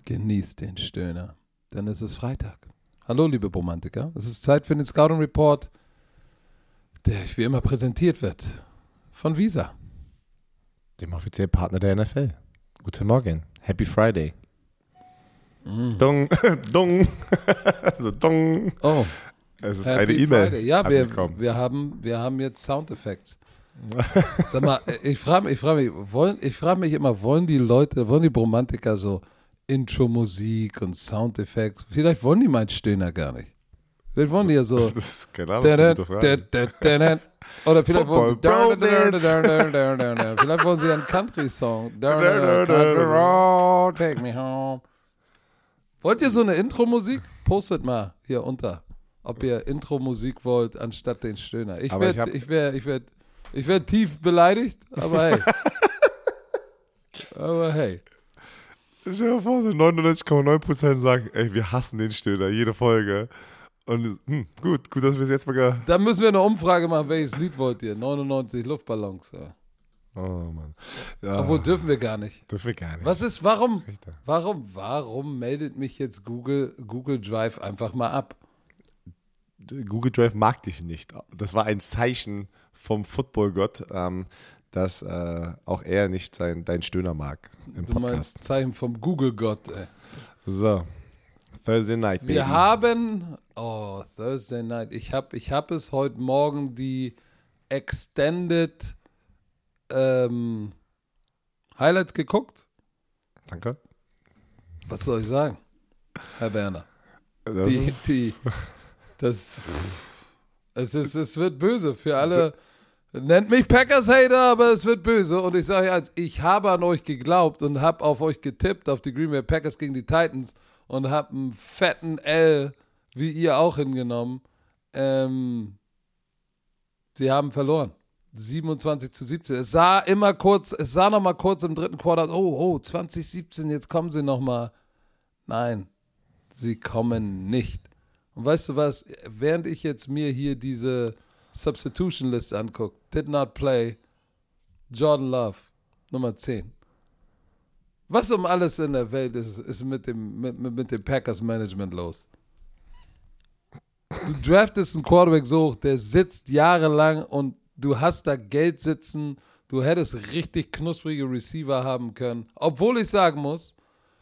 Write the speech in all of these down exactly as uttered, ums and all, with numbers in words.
Genießt den Stöhner, denn es ist Freitag. Hallo, liebe Bromantiker. Es ist Zeit für den Scouting Report, der euch wie immer präsentiert wird von Visa, dem offiziellen Partner der N F L. Guten Morgen. Happy Friday. Mm. Dong, dong, also dong. Oh, es ist Happy eine E-Mail. Friday. Ja, wir, wir, haben, wir haben jetzt Soundeffekte. Sag mal, ich frage mich, ich frage mich, wollen, ich frage mich immer, wollen die Leute, wollen die Bromantiker so Intro-Musik und Soundeffekte? Vielleicht wollen die meinen Stöhner gar nicht. Vielleicht wollen die ja so. Das ist, keine Ahnung, das ist eine gute Frage. Oder vielleicht wollen sie. Football Vielleicht wollen sie einen Country-Song. Take me home. Wollt ihr so eine Intro-Musik? Postet mal hier unter, ob ihr Intro-Musik wollt, anstatt den Stöhner. Ich Aber ich werde hab- ich werd, ich werd, ich werd tief beleidigt, aber hey. aber hey. Stell dir vor, so neunundneunzig Komma neun Prozent sagen, ey, wir hassen den Stöhner, jede Folge. Und hm, gut, gut, dass wir es jetzt mal ge- Dann müssen wir eine Umfrage machen, welches Lied wollt ihr? neunundneunzig Luftballons. Ja. Oh Mann. Ja, Obwohl dürfen wir gar nicht. dürfen wir gar nicht. Was ist, warum, Richter. warum, warum meldet mich jetzt Google, Google Drive einfach mal ab? Google Drive mag dich nicht. Das war ein Zeichen vom Footballgott, ähm, dass äh, auch er nicht sein, deinen Stöhner mag im Du meinst Podcast. Zeichen vom Google-Gott, ey. So, Thursday Night, Baby. Wir haben, oh, Thursday Night, ich habe ich hab es heute Morgen die Extended ähm, Highlights geguckt. Danke. Was soll ich sagen, Herr Berner? Das Die, ist, die, das, es, ist, es wird böse für alle. Nennt mich Packers-Hater, aber es wird böse. Und ich sage eins, ich habe an euch geglaubt und habe auf euch getippt, auf die Green Bay Packers gegen die Titans und habe einen fetten L, wie ihr auch, hingenommen. Ähm, sie haben verloren. siebenundzwanzig zu siebzehn. Es sah immer kurz, es sah noch mal kurz im dritten Quartal, oh, oh, zwanzig siebzehn, jetzt kommen sie noch mal. Nein, sie kommen nicht. Und weißt du was, während ich jetzt mir hier diese Substitution List angucke, did not play, Jordan Love, Nummer zehn. Was um alles in der Welt ist, ist mit dem, mit, mit, mit dem Packers Management los? Du draftest einen Quarterback so hoch, der sitzt jahrelang und du hast da Geld sitzen, du hättest richtig knusprige Receiver haben können. Obwohl ich sagen muss,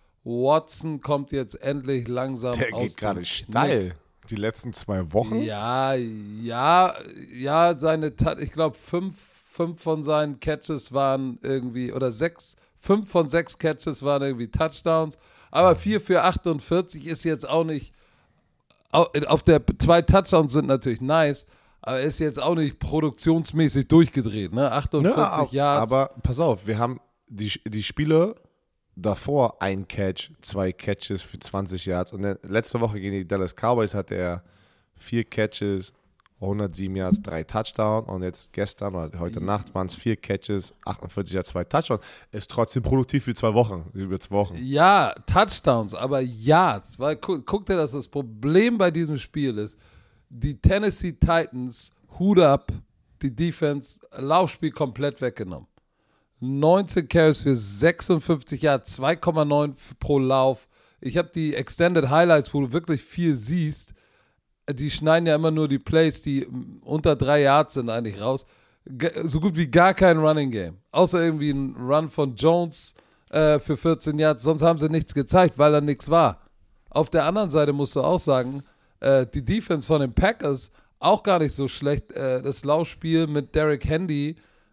Watson kommt jetzt endlich langsam der aus geht gerade dem steil. Knick. Die letzten zwei Wochen. Ja, ja, ja, seine, Tat- ich glaube, fünf, fünf von seinen Catches waren irgendwie, oder sechs, fünf von sechs Catches waren irgendwie Touchdowns, aber vier für achtundvierzig ist jetzt auch nicht, au- auf der, zwei Touchdowns sind natürlich nice, aber ist jetzt auch nicht produktionsmäßig durchgedreht, ne, achtundvierzig Ja, Yards. aber pass auf, wir haben die, die Spiele davor ein Catch, zwei Catches für zwanzig Yards und dann, letzte Woche gegen die Dallas Cowboys hatte er vier Catches, hundertsieben Yards, drei Touchdowns und jetzt gestern oder heute Nacht waren es vier Catches, achtundvierzig Yards, zwei Touchdowns. Ist trotzdem produktiv für zwei Wochen, über zwei Wochen. Ja, Touchdowns, aber Yards. Weil guck, guck dir, dass das Problem bei diesem Spiel ist. Die Tennessee Titans, Hut up, die Defense, Laufspiel komplett weggenommen. neunzehn Carries für sechsundfünfzig Yards, zwei Komma neun pro Lauf. Ich habe die Extended Highlights, wo du wirklich viel siehst. Die schneiden ja immer nur die Plays, die unter drei Yards sind, eigentlich raus. Ge- So gut wie gar kein Running Game. Außer irgendwie ein Run von Jones äh, für vierzehn Yards. Sonst haben sie nichts gezeigt, weil da nichts war. Auf der anderen Seite musst du auch sagen, äh, die Defense von den Packers auch gar nicht so schlecht. Äh, das Laufspiel mit Derrick Henry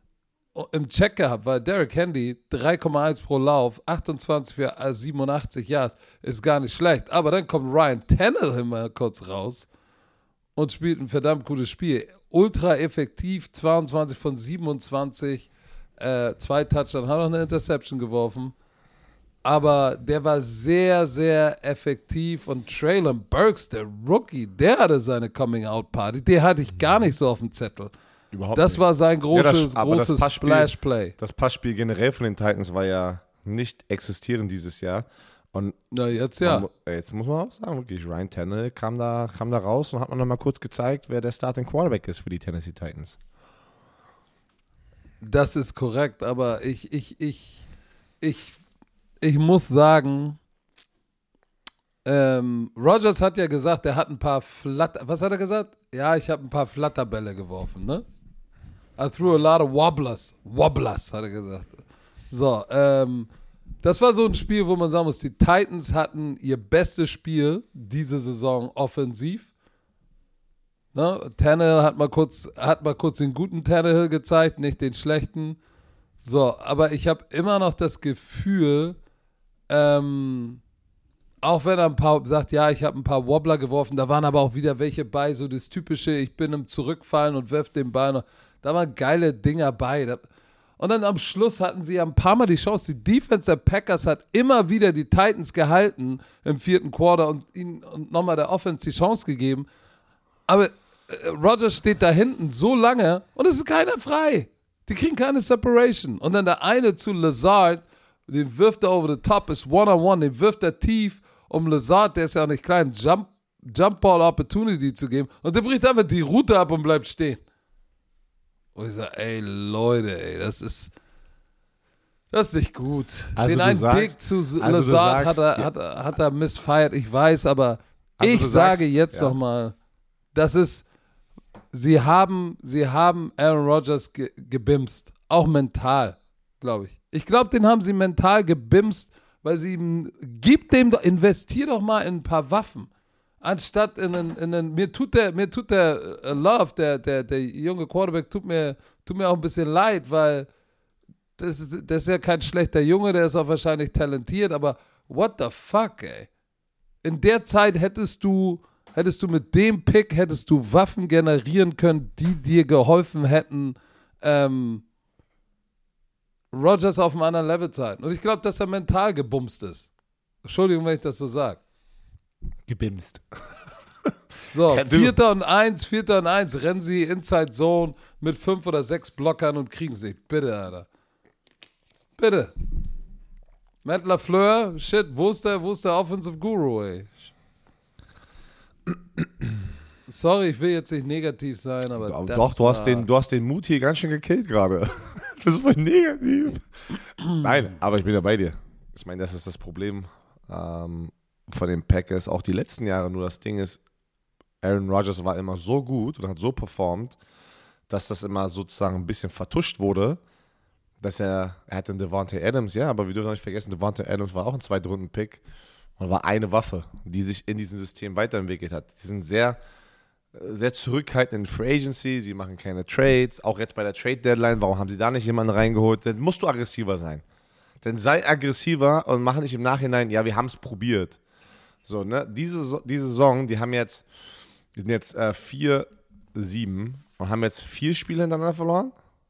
im Check gehabt, weil Derrick Henry drei Komma eins pro Lauf, achtundzwanzig für siebenundachtzig Yards, ist gar nicht schlecht. Aber dann kommt Ryan Tannehill mal kurz raus und spielt ein verdammt gutes Spiel. Ultra effektiv, zweiundzwanzig von siebenundzwanzig, äh, zwei Touchdowns, hat noch eine Interception geworfen. Aber der war sehr, sehr effektiv und Traylon Burks, der Rookie, der hatte seine Coming-Out-Party, der hatte ich gar nicht so auf dem Zettel. Überhaupt Das nicht. war sein großes, Ja, das- aber das großes Passspiel- Splash-Play. Das Passspiel generell von den Titans war ja nicht existierend dieses Jahr. Und Na, jetzt ja. man, jetzt muss man auch sagen, wirklich, Ryan Tannehill kam da, kam da raus und hat man nochmal kurz gezeigt, wer der Starting Quarterback ist für die Tennessee Titans. Das ist korrekt, aber ich, ich, ich, ich, ich muss sagen, ähm, Rodgers hat ja gesagt, er hat ein paar Flatter, was hat er gesagt? Ja, ich habe ein paar Flatterbälle geworfen, ne? I threw a lot of wobblers. Wobblers, hat er gesagt. So, ähm, das war so ein Spiel, wo man sagen muss, die Titans hatten ihr bestes Spiel diese Saison offensiv. Ne? Tannehill hat mal kurz, hat mal kurz den guten Tannehill gezeigt, nicht den schlechten. So, aber ich habe immer noch das Gefühl, ähm, auch wenn er ein paar sagt, ja, ich habe ein paar Wobbler geworfen, da waren aber auch wieder welche bei, so das typische, ich bin im Zurückfallen und wirf den Ball noch. Da waren geile Dinger bei. Da, und dann am Schluss hatten sie ja ein paar Mal die Chance. Die Defense der Packers hat immer wieder die Titans gehalten im vierten Quarter und ihnen und nochmal der Offense die Chance gegeben. Aber äh, Rodgers steht da hinten so lange und es ist keiner frei. Die kriegen keine Separation. Und dann der eine zu Lazard, den wirft er over the top, ist One-on-One, den wirft er tief, um Lazard, der ist ja auch nicht klein, Jump, Jump Ball Opportunity zu geben. Und der bricht einfach die Route ab und bleibt stehen. Und ich sage, ey, Leute, ey, das ist, das ist nicht gut. Also Den du einen sagst, Big zu also Lazard sagst, hat, er, ja. hat, er, hat er missfeiert, ich weiß, aber Also ich du sage sagst, jetzt ja. noch mal, das ist, sie haben, sie haben Aaron Rodgers ge, gebimst, auch mental, glaube ich. Ich glaube, den haben sie mental gebimst, weil sie ihm, gib dem, doch, investier doch mal in ein paar Waffen. Anstatt in einen, in einen, mir tut der, mir tut der uh, Love, der, der, der junge Quarterback, tut mir, tut mir auch ein bisschen leid, weil das, das ist ja kein schlechter Junge, der ist auch wahrscheinlich talentiert, aber what the fuck, ey. In der Zeit hättest du, hättest du mit dem Pick, hättest du Waffen generieren können, die dir geholfen hätten, ähm, Rodgers auf einem anderen Level zu halten. Und ich glaube, dass er mental gebumst ist. Entschuldigung, wenn ich das so sage. Gebimst. So, Ja, du- Vierter und Eins, Vierter und Eins, rennen sie Inside Zone mit fünf oder sechs Blockern und kriegen sie. Bitte, Alter. Bitte. Matt LaFleur, shit, wo ist der, wo ist der Offensive Guru, ey? Sorry, ich will jetzt nicht negativ sein, aber Doch, das doch, du hast, war- den, du hast den Mut hier ganz schön gekillt gerade. Das ist voll negativ. Nein, aber ich bin ja bei dir. Ich meine, das ist das Problem ähm, von den Packers, auch die letzten Jahre. Nur das Ding ist, Aaron Rodgers war immer so gut und hat so performt, dass das immer sozusagen ein bisschen vertuscht wurde, dass er, er hatte einen Devontae Adams, ja, aber wir dürfen auch nicht vergessen, Devontae Adams war auch ein Zweitrunden-Pick und war eine Waffe, die sich in diesem System weiterentwickelt hat. Die sind sehr, sehr zurückhaltend in Free Agency, sie machen keine Trades, auch jetzt bei der Trade-Deadline, warum haben sie da nicht jemanden reingeholt? Dann musst du aggressiver sein. Dann sei aggressiver und mach nicht im Nachhinein, ja, wir haben es probiert. So, ne, diese, diese Saison, die haben jetzt, die sind jetzt äh, vier sieben und haben jetzt vier Spiele hintereinander verloren.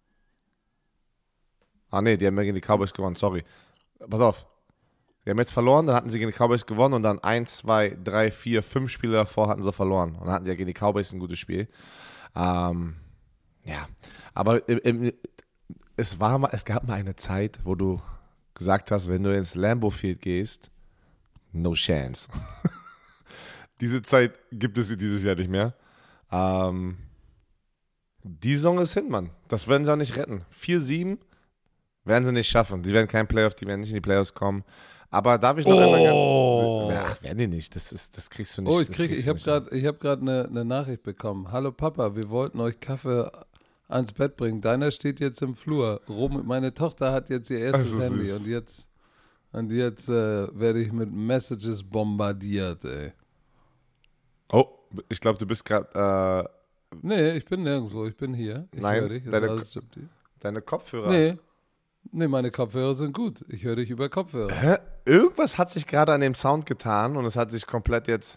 Ah, nee, die haben ja gegen die Cowboys gewonnen, sorry. Pass auf. Die haben jetzt verloren, dann hatten sie gegen die Cowboys gewonnen und dann eins, zwei, drei, vier, fünf Spiele davor hatten sie verloren. Und dann hatten sie ja gegen die Cowboys ein gutes Spiel. Ähm, ja, aber im, im, es, war mal, es gab mal eine Zeit, wo du gesagt hast, wenn du ins Lambeau Field gehst, no chance. Diese Zeit gibt es dieses Jahr nicht mehr. Ähm, die Saison ist hin, Mann. Das werden sie auch nicht retten. vier sieben werden sie nicht schaffen. Die werden kein Playoff, die werden nicht in die Playoffs kommen. Aber darf ich noch Oh. einmal ganz... Ach, werden die nicht. Das, ist, das kriegst du nicht. Oh, ich das krieg, kriegst ich du habe nicht gerade, ich habe gerade eine, eine Nachricht bekommen. Hallo Papa, wir wollten euch Kaffee ans Bett bringen. Deiner steht jetzt im Flur. Rom, meine Tochter hat jetzt ihr erstes Also, es Handy ist- und jetzt, und jetzt äh, werde ich mit Messages bombardiert, ey. Oh, ich glaube, du bist gerade... Äh, Nee, ich bin nirgendwo, ich bin hier. Ich Nein, höre dich. Ist deine alles Gypsy. deine Kopfhörer... Nee. Nee, meine Kopfhörer sind gut. Ich höre dich über Kopfhörer. Hä? Irgendwas hat sich gerade an dem Sound getan und es hat sich komplett jetzt...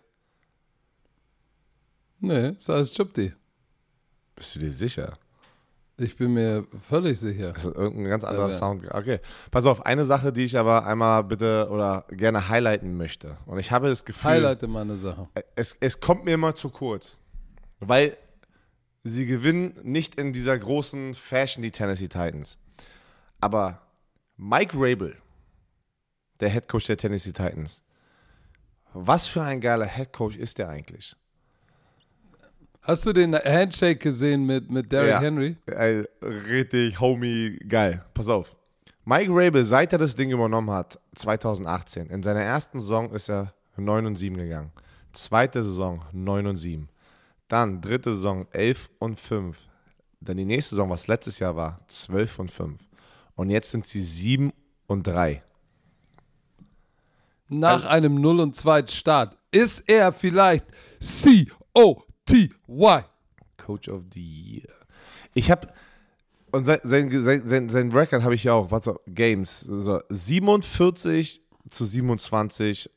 Nee, ist alles Gypsy. Bist du dir sicher? Ich bin mir völlig sicher. Das ist irgendein ganz anderer Ja, ja. Sound. Okay, pass auf, eine Sache, die ich aber einmal bitte oder gerne highlighten möchte. Und ich habe das Gefühl, Highlighte meine Sache. es, es kommt mir immer zu kurz. Weil sie gewinnen nicht in dieser großen Fashion, die Tennessee Titans. Aber Mike Rabel, der Headcoach der Tennessee Titans, was für ein geiler Headcoach ist der eigentlich? Hast du den Handshake gesehen mit, mit Derrick Ja. Henry? Ey, richtig, homie, geil. Pass auf. Mike Rabel, seit er das Ding übernommen hat, zwanzig achtzehn, in seiner ersten Saison ist er neun und sieben gegangen. Zweite Saison neun und sieben. Dann dritte Saison elf und fünf. Dann die nächste Saison, was letztes Jahr war, zwölf und fünf. Und jetzt sind sie sieben und drei. Nach Also, einem null und zwei Start. Ist er vielleicht C O T Y? Coach of the Year. Ich habe, und sein, sein, sein, sein, sein Record habe ich ja auch, was so, Games, so siebenundvierzig zu siebenundzwanzig,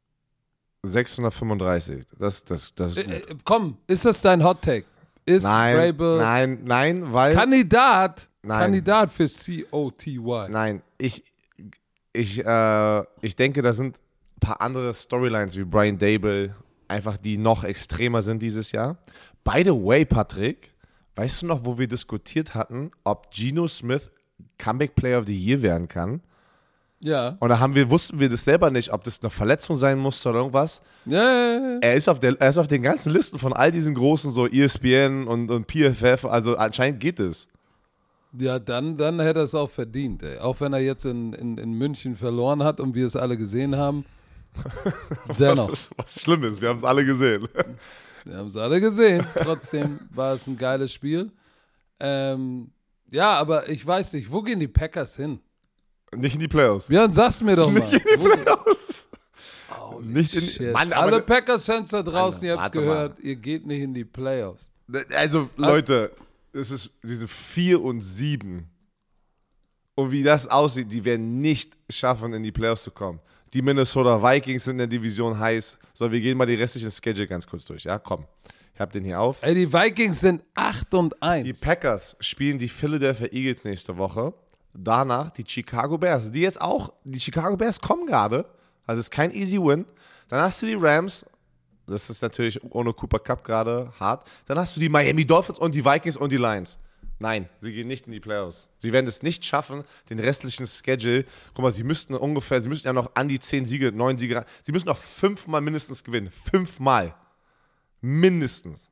sechshundertfünfunddreißig. Das, das, das ist gut. Äh, äh, komm, ist das dein Hot Take? Ist Nein, Vrabel nein, nein, weil, Kandidat, Nein. Kandidat für C O T Y? nein, ich, ich, äh, ich denke, da sind ein paar andere Storylines wie Brian Dable, einfach die noch extremer sind dieses Jahr. By the way, Patrick, weißt du noch, wo wir diskutiert hatten, ob Geno Smith Comeback Player of the Year werden kann? Ja. Und da haben wir, wussten wir das selber nicht, ob das eine Verletzung sein musste oder irgendwas. Ja, ja, ja. Er ist auf, der, er ist auf den ganzen Listen von all diesen großen, so E S P N und, und P F F, also anscheinend geht es. Ja, dann, dann hätte er es auch verdient, ey. Auch wenn er jetzt in, in, in München verloren hat und wir es alle gesehen haben. Dennoch. Was, was schlimm ist, wir haben es alle gesehen. Wir haben es alle gesehen. Trotzdem war es ein geiles Spiel. Ähm, ja, aber ich weiß nicht, wo gehen die Packers hin? Nicht in die Playoffs. Ja, dann sag's mir doch mal. Nicht in die Wo- Playoffs. Holy Nicht in- shit. Mann, aber Alle ne- Packers-Fans da draußen, Mann, ihr habt's warte gehört, ihr geht nicht in die Playoffs. Also, Leute, es ist diese vier und sieben. Und wie das aussieht, die werden nicht schaffen, in die Playoffs zu kommen. Die Minnesota Vikings sind in der Division heiß. So, wir gehen mal die restlichen Schedule ganz kurz durch. Ja, komm. Ich hab den hier auf. Ey, die Vikings sind acht und eins. Die Packers spielen die Philadelphia Eagles nächste Woche. Danach die Chicago Bears. Die jetzt auch, die Chicago Bears kommen gerade. Also es ist kein easy win. Dann hast du die Rams. Das ist natürlich ohne Cooper Kupp gerade hart. Dann hast du die Miami Dolphins und die Vikings und die Lions. Nein, sie gehen nicht in die Playoffs. Sie werden es nicht schaffen, den restlichen Schedule. Guck mal, sie müssten ungefähr, sie müssten ja noch an die zehn Siege, neun Siege, ran- sie müssen noch fünfmal mindestens gewinnen. Fünfmal. Mindestens.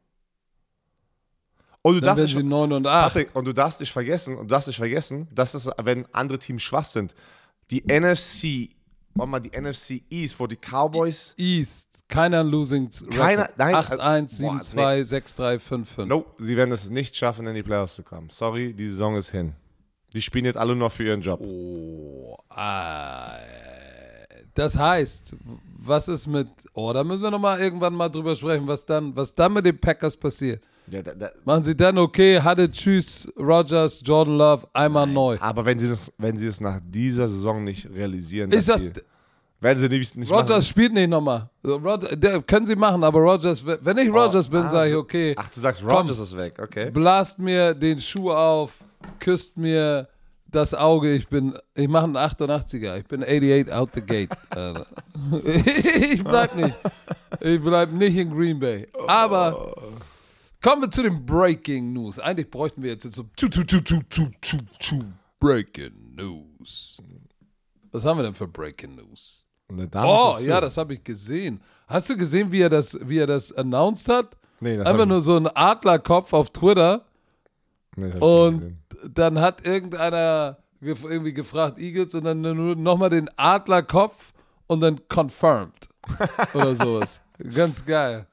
Und du Dann darfst werden nicht, sie neun und acht. Patrick, und du darfst nicht vergessen, und du darfst nicht vergessen, dass es, wenn andere Teams schwach sind, die N F C, warte mal, die N F C East, wo die Cowboys, East. Keiner Losing Keiner- nein, acht eins, boah, sieben zwei, sechs drei, fünf fünf. no, sie werden es nicht schaffen, in die Playoffs zu kommen. Sorry, die Saison ist hin. Die spielen jetzt alle noch für ihren Job. Oh, ah, das heißt, was ist mit, oh, da müssen wir nochmal irgendwann mal drüber sprechen, was dann, was dann mit den Packers passiert. Ja, da, da, Machen sie dann, okay, hatte, tschüss, Rodgers, Jordan Love, einmal neu. aber wenn sie, das, wenn sie es nach dieser Saison nicht realisieren, Ich dass sag, sie, werden sie nicht, nicht Rodgers spielt nicht nochmal. Rod, der, können sie machen, aber Rodgers, wenn ich Rodgers bin, ah, sage ich, so- okay, Ach, du sagst, Rodgers ist weg, okay. blast mir den Schuh auf, küsst mir das Auge, ich bin, ich mache einen achtundachtziger, ich bin achtundachtzig out the gate. Alter. Ich bleib nicht, ich bleib nicht in Green Bay. Aber kommen wir zu den Breaking News. Eigentlich bräuchten wir jetzt so tschu, tschu, tschu, tschu, tschu, tschu, tschu, Breaking News. Was haben wir denn für Breaking News? Eine Dame Oh, dazu. ja, das habe ich gesehen. Hast du gesehen, wie er das, wie er das announced hat? Nee, das hab Einfach ich nur so ein Adlerkopf auf Twitter. Nee, das hab ich nicht Und gesehen. dann hat irgendeiner gef- irgendwie gefragt, Eagles, und dann nur nochmal den Adlerkopf und dann confirmed. Oder sowas. Ganz geil.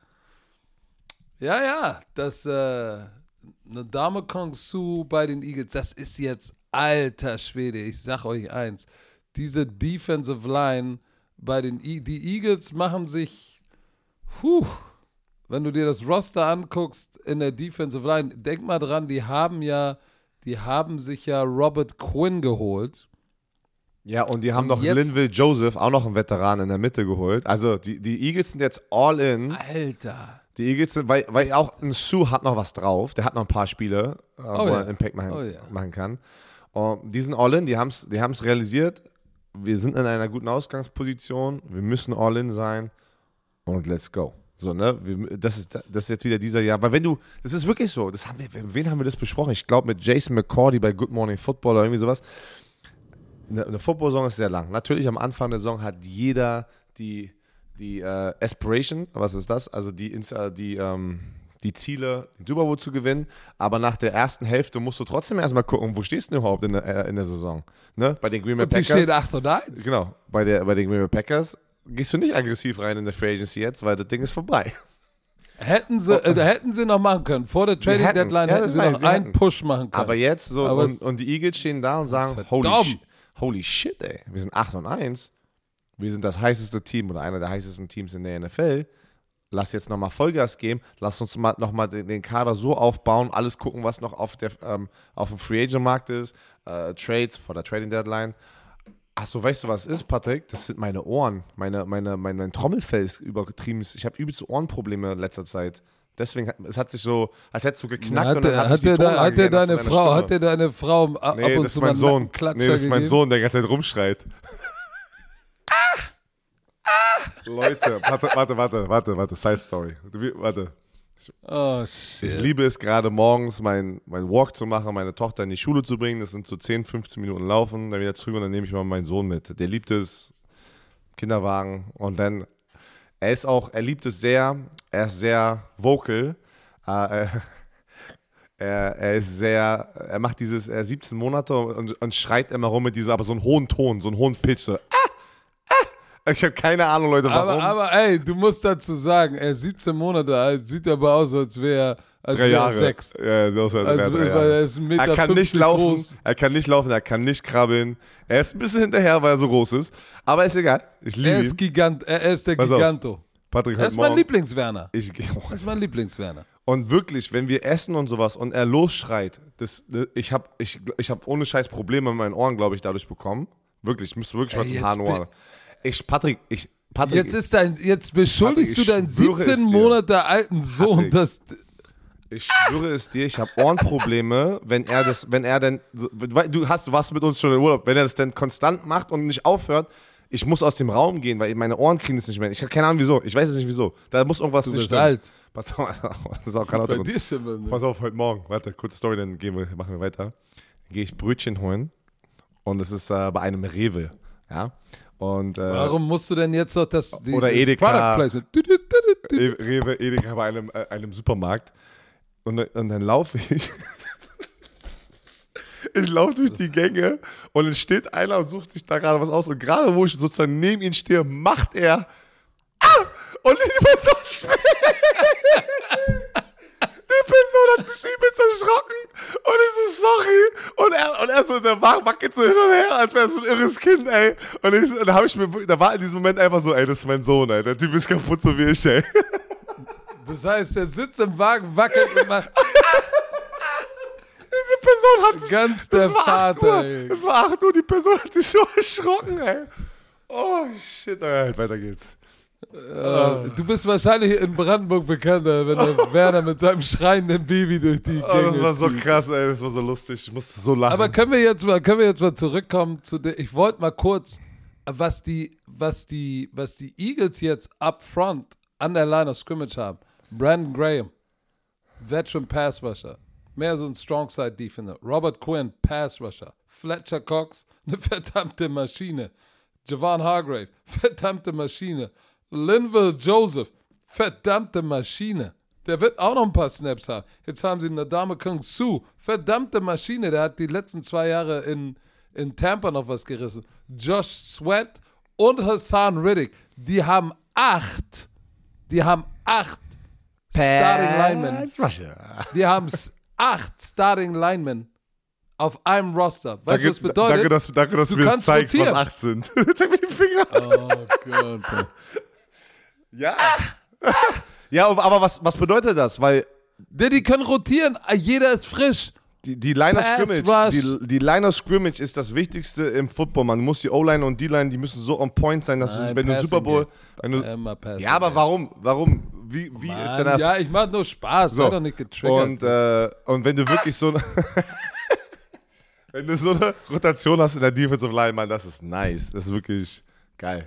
Ja, ja, das, äh, eine Dame Kong Su bei den Eagles, das ist jetzt alter Schwede. Ich sag euch eins. Diese Defensive Line bei den e die Eagles machen sich, puh, wenn du dir das Roster anguckst in der Defensive Line, denk mal dran, die haben ja, die haben sich ja Robert Quinn geholt. Ja, und die haben Und noch jetzt- Linville Joseph, auch noch einen Veteran in der Mitte geholt. Also die, die Eagles sind jetzt all in. Alter. Die Eagles sind, weil, weil auch ein Sue hat noch was drauf. Der hat noch ein paar Spiele, äh, wo ja. er Impact machen, Oh ja. machen kann. Und die sind all in, die haben es die haben's realisiert. Wir sind in einer guten Ausgangsposition. Wir müssen all in sein. Und let's go. So, ne? Wir, das, ist, das ist jetzt wieder dieser Jahr. Weil wenn du, das ist wirklich so, das haben wir, mit wen haben wir das besprochen? Ich glaube mit Jason McCordy bei Good Morning Football oder irgendwie sowas. Eine, eine Football-Saison ist sehr lang. Natürlich am Anfang der Saison hat jeder die, die äh, Aspiration, was ist das? Also die, Ins- äh, die, ähm, die Ziele, den Super Bowl zu gewinnen. Aber nach der ersten Hälfte musst du trotzdem erstmal gucken, wo stehst du denn überhaupt in der, äh, in der Saison? Ne? Bei den Green Bay Und sie Packers. stehen acht und eins. Genau, bei, der, bei den Green Bay Packers gehst du nicht aggressiv rein in der Free Agency jetzt, weil das Ding ist vorbei. Hätten sie, äh, hätten sie noch machen können. Vor der Trading hätten, Deadline ja, hätten sie meine, noch sie einen hätten. Push machen können. Aber jetzt so, Aber und, und die Eagles stehen da und sagen, holy, sh- holy shit, ey, wir sind acht und eins. Wir sind das heißeste Team oder einer der heißesten Teams in der N F L. Lass jetzt nochmal Vollgas geben. Lass uns mal nochmal den, den Kader so aufbauen, alles gucken, was noch auf, der, ähm, auf dem Free Agent Markt ist, äh, Trades vor der Trading Deadline. Achso, weißt du, was es ist, Patrick? Das sind meine Ohren. Meine, meine, mein, mein Trommelfell ist übertrieben. Ich habe übelste Ohrenprobleme in letzter Zeit. Deswegen, hat, es hat sich so, als hättest du geknackt hat und dann der, hat hat sich die der, Tonlage hat der deine geändert Frau, von deiner hat der deine Frau ab Nee, und das zu ist mein mal einen Sohn. Klatscher Nee, das ist mein gegeben? Sohn, der die ganze Zeit rumschreit. Leute, warte, warte, warte, warte, warte, Side Story. Warte. Oh, shit. Ich liebe es gerade morgens, meinen mein Walk zu machen, meine Tochter in die Schule zu bringen. Das sind so zehn, fünfzehn Minuten laufen, dann wieder zurück und dann nehme ich mal meinen Sohn mit. Der liebt es, Kinderwagen. Und dann, er ist auch, er liebt es sehr, er ist sehr vocal. Äh, er, er ist sehr, er macht dieses, er ist siebzehn Monate und, und schreit immer rum mit dieser, aber so einen hohen Ton, so einen hohen Pitch, so, ich habe keine Ahnung, Leute, warum. Aber, aber ey, du musst dazu sagen, er ist siebzehn Monate alt, sieht aber aus, als wäre als drei wär er Jahre. sechs. Ja, das war Also, drei weil Jahre. er ist ein Meter Er kann nicht laufen, groß. er kann nicht laufen, er kann nicht krabbeln. Er ist ein bisschen hinterher, weil er so groß ist. Aber ist egal. Ich liebe Er ihn. ist Gigant, er ist der Pass auf. Giganto. Patrick, Er heute ist mein Morgen. Lieblingswerner. Ich, Er ist mein Lieblingswerner. und wirklich, wenn wir essen und sowas und er losschreit, das, das, ich habe ich, ich hab ohne Scheiß Probleme in meinen Ohren, glaube ich, dadurch bekommen. Wirklich, ich müsste wirklich mal Ey, zum jetzt Haarnoir. bin- Ich, Patrick, ich, Patrick, Jetzt ist dein, jetzt beschuldigst Patrick, du deinen ich schwöre es siebzehn dir. Monate alten Sohn, Patrick. dass Ich schwöre es dir, ich habe Ohrenprobleme, wenn er das, wenn er denn, weil du hast, du warst mit uns schon in Urlaub, wenn er das denn konstant macht und nicht aufhört, ich muss aus dem Raum gehen, weil meine Ohren kriegen es nicht mehr. Ich habe keine Ahnung wieso, ich weiß es nicht wieso. Da muss irgendwas du nicht bist stimmen. alt. Pass auf, das ist auch kein Bei Auto. dir stimmt Pass auf, heute Morgen, warte, kurze Story, dann gehen wir, machen wir weiter. Dann gehe ich Brötchen holen und es ist äh, bei einem Rewe, ja. Und, äh, Warum musst du denn jetzt noch das, die, Oder das Edeka. Product Placement? Du, du, du, du, du. E- Rewe, Edeka bei einem, äh, einem Supermarkt. Und, und dann laufe ich. Ich laufe durch die Gänge und es steht einer und sucht sich da gerade was aus. Und gerade wo ich sozusagen neben ihm stehe, macht er. Ah! Und die Person, die Person hat sich übelst erschrocken und ich so, sorry. Und er, und er so, der Wagen wackelt so hin und her, als wäre er so ein irres Kind, ey. Und, ich, und da, hab ich mir, da war in diesem Moment einfach so, ey, das ist mein Sohn, ey. Der Typ ist kaputt, so wie ich, ey. Das heißt, der sitzt im Wagen, wackelt und macht Diese Person hat sich, ganz der das war acht Vater, Uhr. ey. Es war acht Uhr, die Person hat sich so erschrocken, ey. Oh, shit. Alright, weiter geht's. Äh, du bist wahrscheinlich in Brandenburg bekannter, wenn der Werner mit seinem schreienden Baby durch die Gänge Oh, das war so zieht. krass, ey. Das war so lustig. Ich musste so lachen. Aber können wir jetzt mal, können wir jetzt mal zurückkommen zu der, ich wollte mal kurz, was die, was die, was die Eagles jetzt up front an der Line of Scrimmage haben. Brandon Graham, Veteran Pass Rusher, mehr so ein Strongside Defender. Robert Quinn, Pass Rusher. Fletcher Cox, eine verdammte Maschine. Javon Hargrave, verdammte Maschine. Linville Joseph, verdammte Maschine. Der wird auch noch ein paar Snaps haben. Jetzt haben sie Nadame Kung Su, verdammte Maschine. Der hat die letzten zwei Jahre in, in Tampa noch was gerissen. Josh Sweat und Hassan Riddick, die haben acht, die haben acht Starting Linemen. Die haben s- acht Starting Linemen auf einem Roster. Weißt du, was das bedeutet? Danke, dass, danke, dass Du du mir kannst zeigst, rotieren. was acht sind. Zeig mir die Finger. Oh Gott. Ja. Ja, aber was, was bedeutet das? Weil Die, die können rotieren. Jeder ist frisch. die, die Line of Pass Scrimmage, rush. die, die Line of Scrimmage ist das Wichtigste im Football. Man muss die O-Line und D-Line, die müssen so on point sein, dass Nein, du, wenn du Passing Super Bowl. Game. Wenn du, Immer Passing ja, aber Game. warum? Warum? Wie, wie ist denn Mann, das? ja, ich mach nur Spaß. So. Sei doch nicht getriggert. Und, äh, und wenn du wirklich so eine wenn du so eine Rotation hast in der Defensive Line, Mann, das ist nice. Das ist wirklich geil.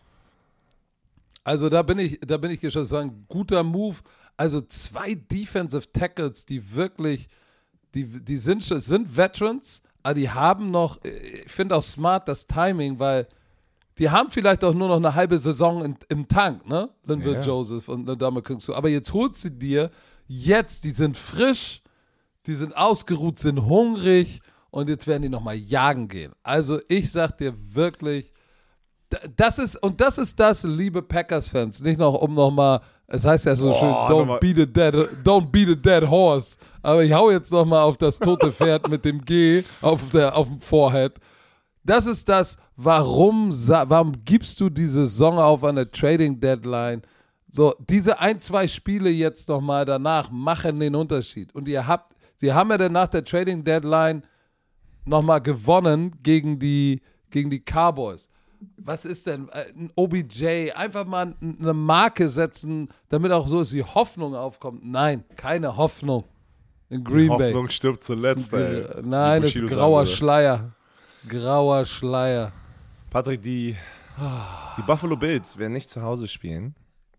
Also da bin ich, da bin ich gespannt. Das war ein guter Move. Also zwei Defensive Tackles, die wirklich, die, die sind, schon- sind Veterans, aber die haben noch, ich finde auch smart das Timing, weil die haben vielleicht auch nur noch eine halbe Saison in, im Tank, ne? Linville Ja. Joseph und Nadame Kung Su. Aber jetzt holst du dir jetzt, die sind frisch, die sind ausgeruht, sind hungrig und jetzt werden die nochmal jagen gehen. Also ich sag dir wirklich, Das ist, und das ist das, liebe Packers-Fans, nicht noch, um nochmal, es heißt ja so Oh, schön, don't beat, a dead, don't beat a dead horse, aber ich hau jetzt nochmal auf das tote Pferd mit dem G auf, der, auf dem Forehead. Das ist das, warum, warum gibst du diese Saison auf an der Trading-Deadline? So, diese ein, zwei Spiele jetzt nochmal danach machen den Unterschied. Und ihr habt, sie haben ja dann nach der Trading-Deadline nochmal gewonnen gegen die, gegen die Cowboys. Was ist denn ein O B J? Einfach mal eine Marke setzen, damit auch so ist wie Hoffnung aufkommt. Nein, keine Hoffnung in Green Die Bay. Hoffnung stirbt zuletzt, ey. Nein, es Bushido ist grauer sagen würde. Schleier. Grauer Schleier. Patrick, die, die Buffalo Bills werden nicht zu Hause spielen.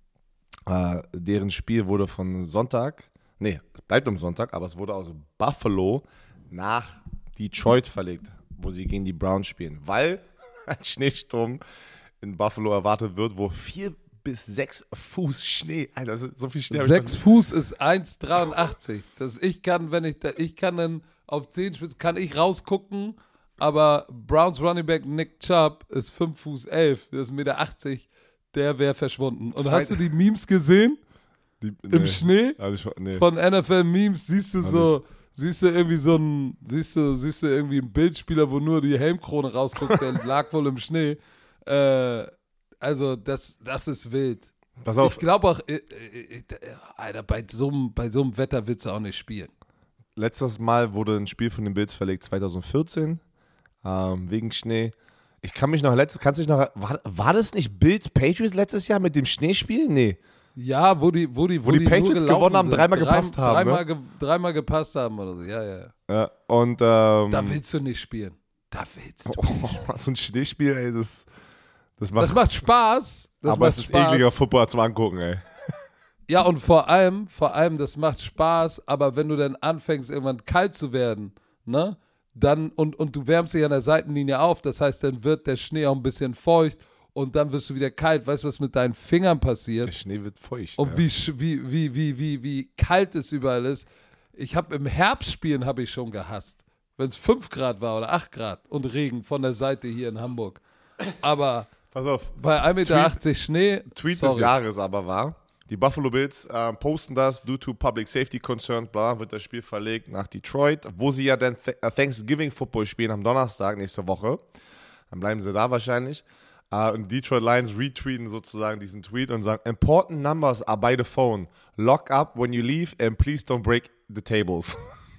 Äh, deren Spiel wurde von Sonntag, nee, bleibt am Sonntag, aber es wurde aus Buffalo nach Detroit verlegt, wo sie gegen die Browns spielen, weil ein Schneesturm in Buffalo erwartet wird, wo vier bis sechs Fuß Schnee, Alter, das ist so viel Schnee. hab ich Sechs noch nie- Fuß ist eins Komma dreiundachtzig. Das ich kann, wenn ich da, ich kann dann auf Zehenspitzen, kann ich rausgucken, aber Browns Running Back Nick Chubb ist fünf Fuß elf, das ist eins Komma achtzig Meter, der wäre verschwunden. Und Zwei- hast du die Memes gesehen? Die, Im Schnee? Also ich, nee. Von N F L Memes siehst du Hab so, siehst du irgendwie so ein, siehst du, siehst du irgendwie einen Bildspieler, wo nur die Helmkrone rausguckt, der lag wohl im Schnee. Äh, also das, das ist wild. Pass auf, Ich glaube auch, äh, äh, äh, Alter, bei so einem bei so einem Wetter willst du auch nicht spielen. letztes Mal wurde ein Spiel von den Bills verlegt, zwanzig vierzehn, ähm, wegen Schnee. Ich kann mich noch, letztes, kannst du dich noch, war, war das nicht Bills Patriots letztes Jahr mit dem Schneespiel? Nee. Ja, wo die, wo die, wo, Wo die nur Patriots gelaufen gewonnen haben, sind. dreimal gepasst haben, Dreimal, ne? ge, dreimal gepasst haben oder so, ja, ja. Ja, und, ähm, Da willst du nicht spielen. Da willst du. oh, so ein Schneespiel, ey, das, das macht, Das macht Spaß. Das aber macht es ist Spaß. ekliger Football zum Angucken, ey. Ja, und vor allem, vor allem, das macht Spaß, aber wenn du dann anfängst, irgendwann kalt zu werden, ne, dann, und, und du wärmst dich an der Seitenlinie auf, das heißt, dann wird der Schnee auch ein bisschen feucht und dann wirst du wieder kalt. Weißt du, was mit deinen Fingern Der passiert? Schnee wird feucht. Und ja. wie, sch- wie, wie, wie, wie, wie kalt es überall ist. Ich habe im Herbst spielen habe ich schon gehasst. Wenn es fünf Grad war oder acht Grad und Regen von der Seite hier in Hamburg. Aber Pass auf, bei ein Meter achtzig Schnee, Tweet sorry. des Jahres aber war, die Buffalo Bills äh, posten das, due to public safety concerns, bla, wird das Spiel verlegt nach Detroit, wo sie ja dann Th- äh, Thanksgiving Football spielen am Donnerstag nächste Woche. Dann bleiben sie da wahrscheinlich. Äh, und Detroit Lions retweeten sozusagen diesen Tweet und sagen, important numbers are by the phone. Lock up when you leave and please don't break the tables.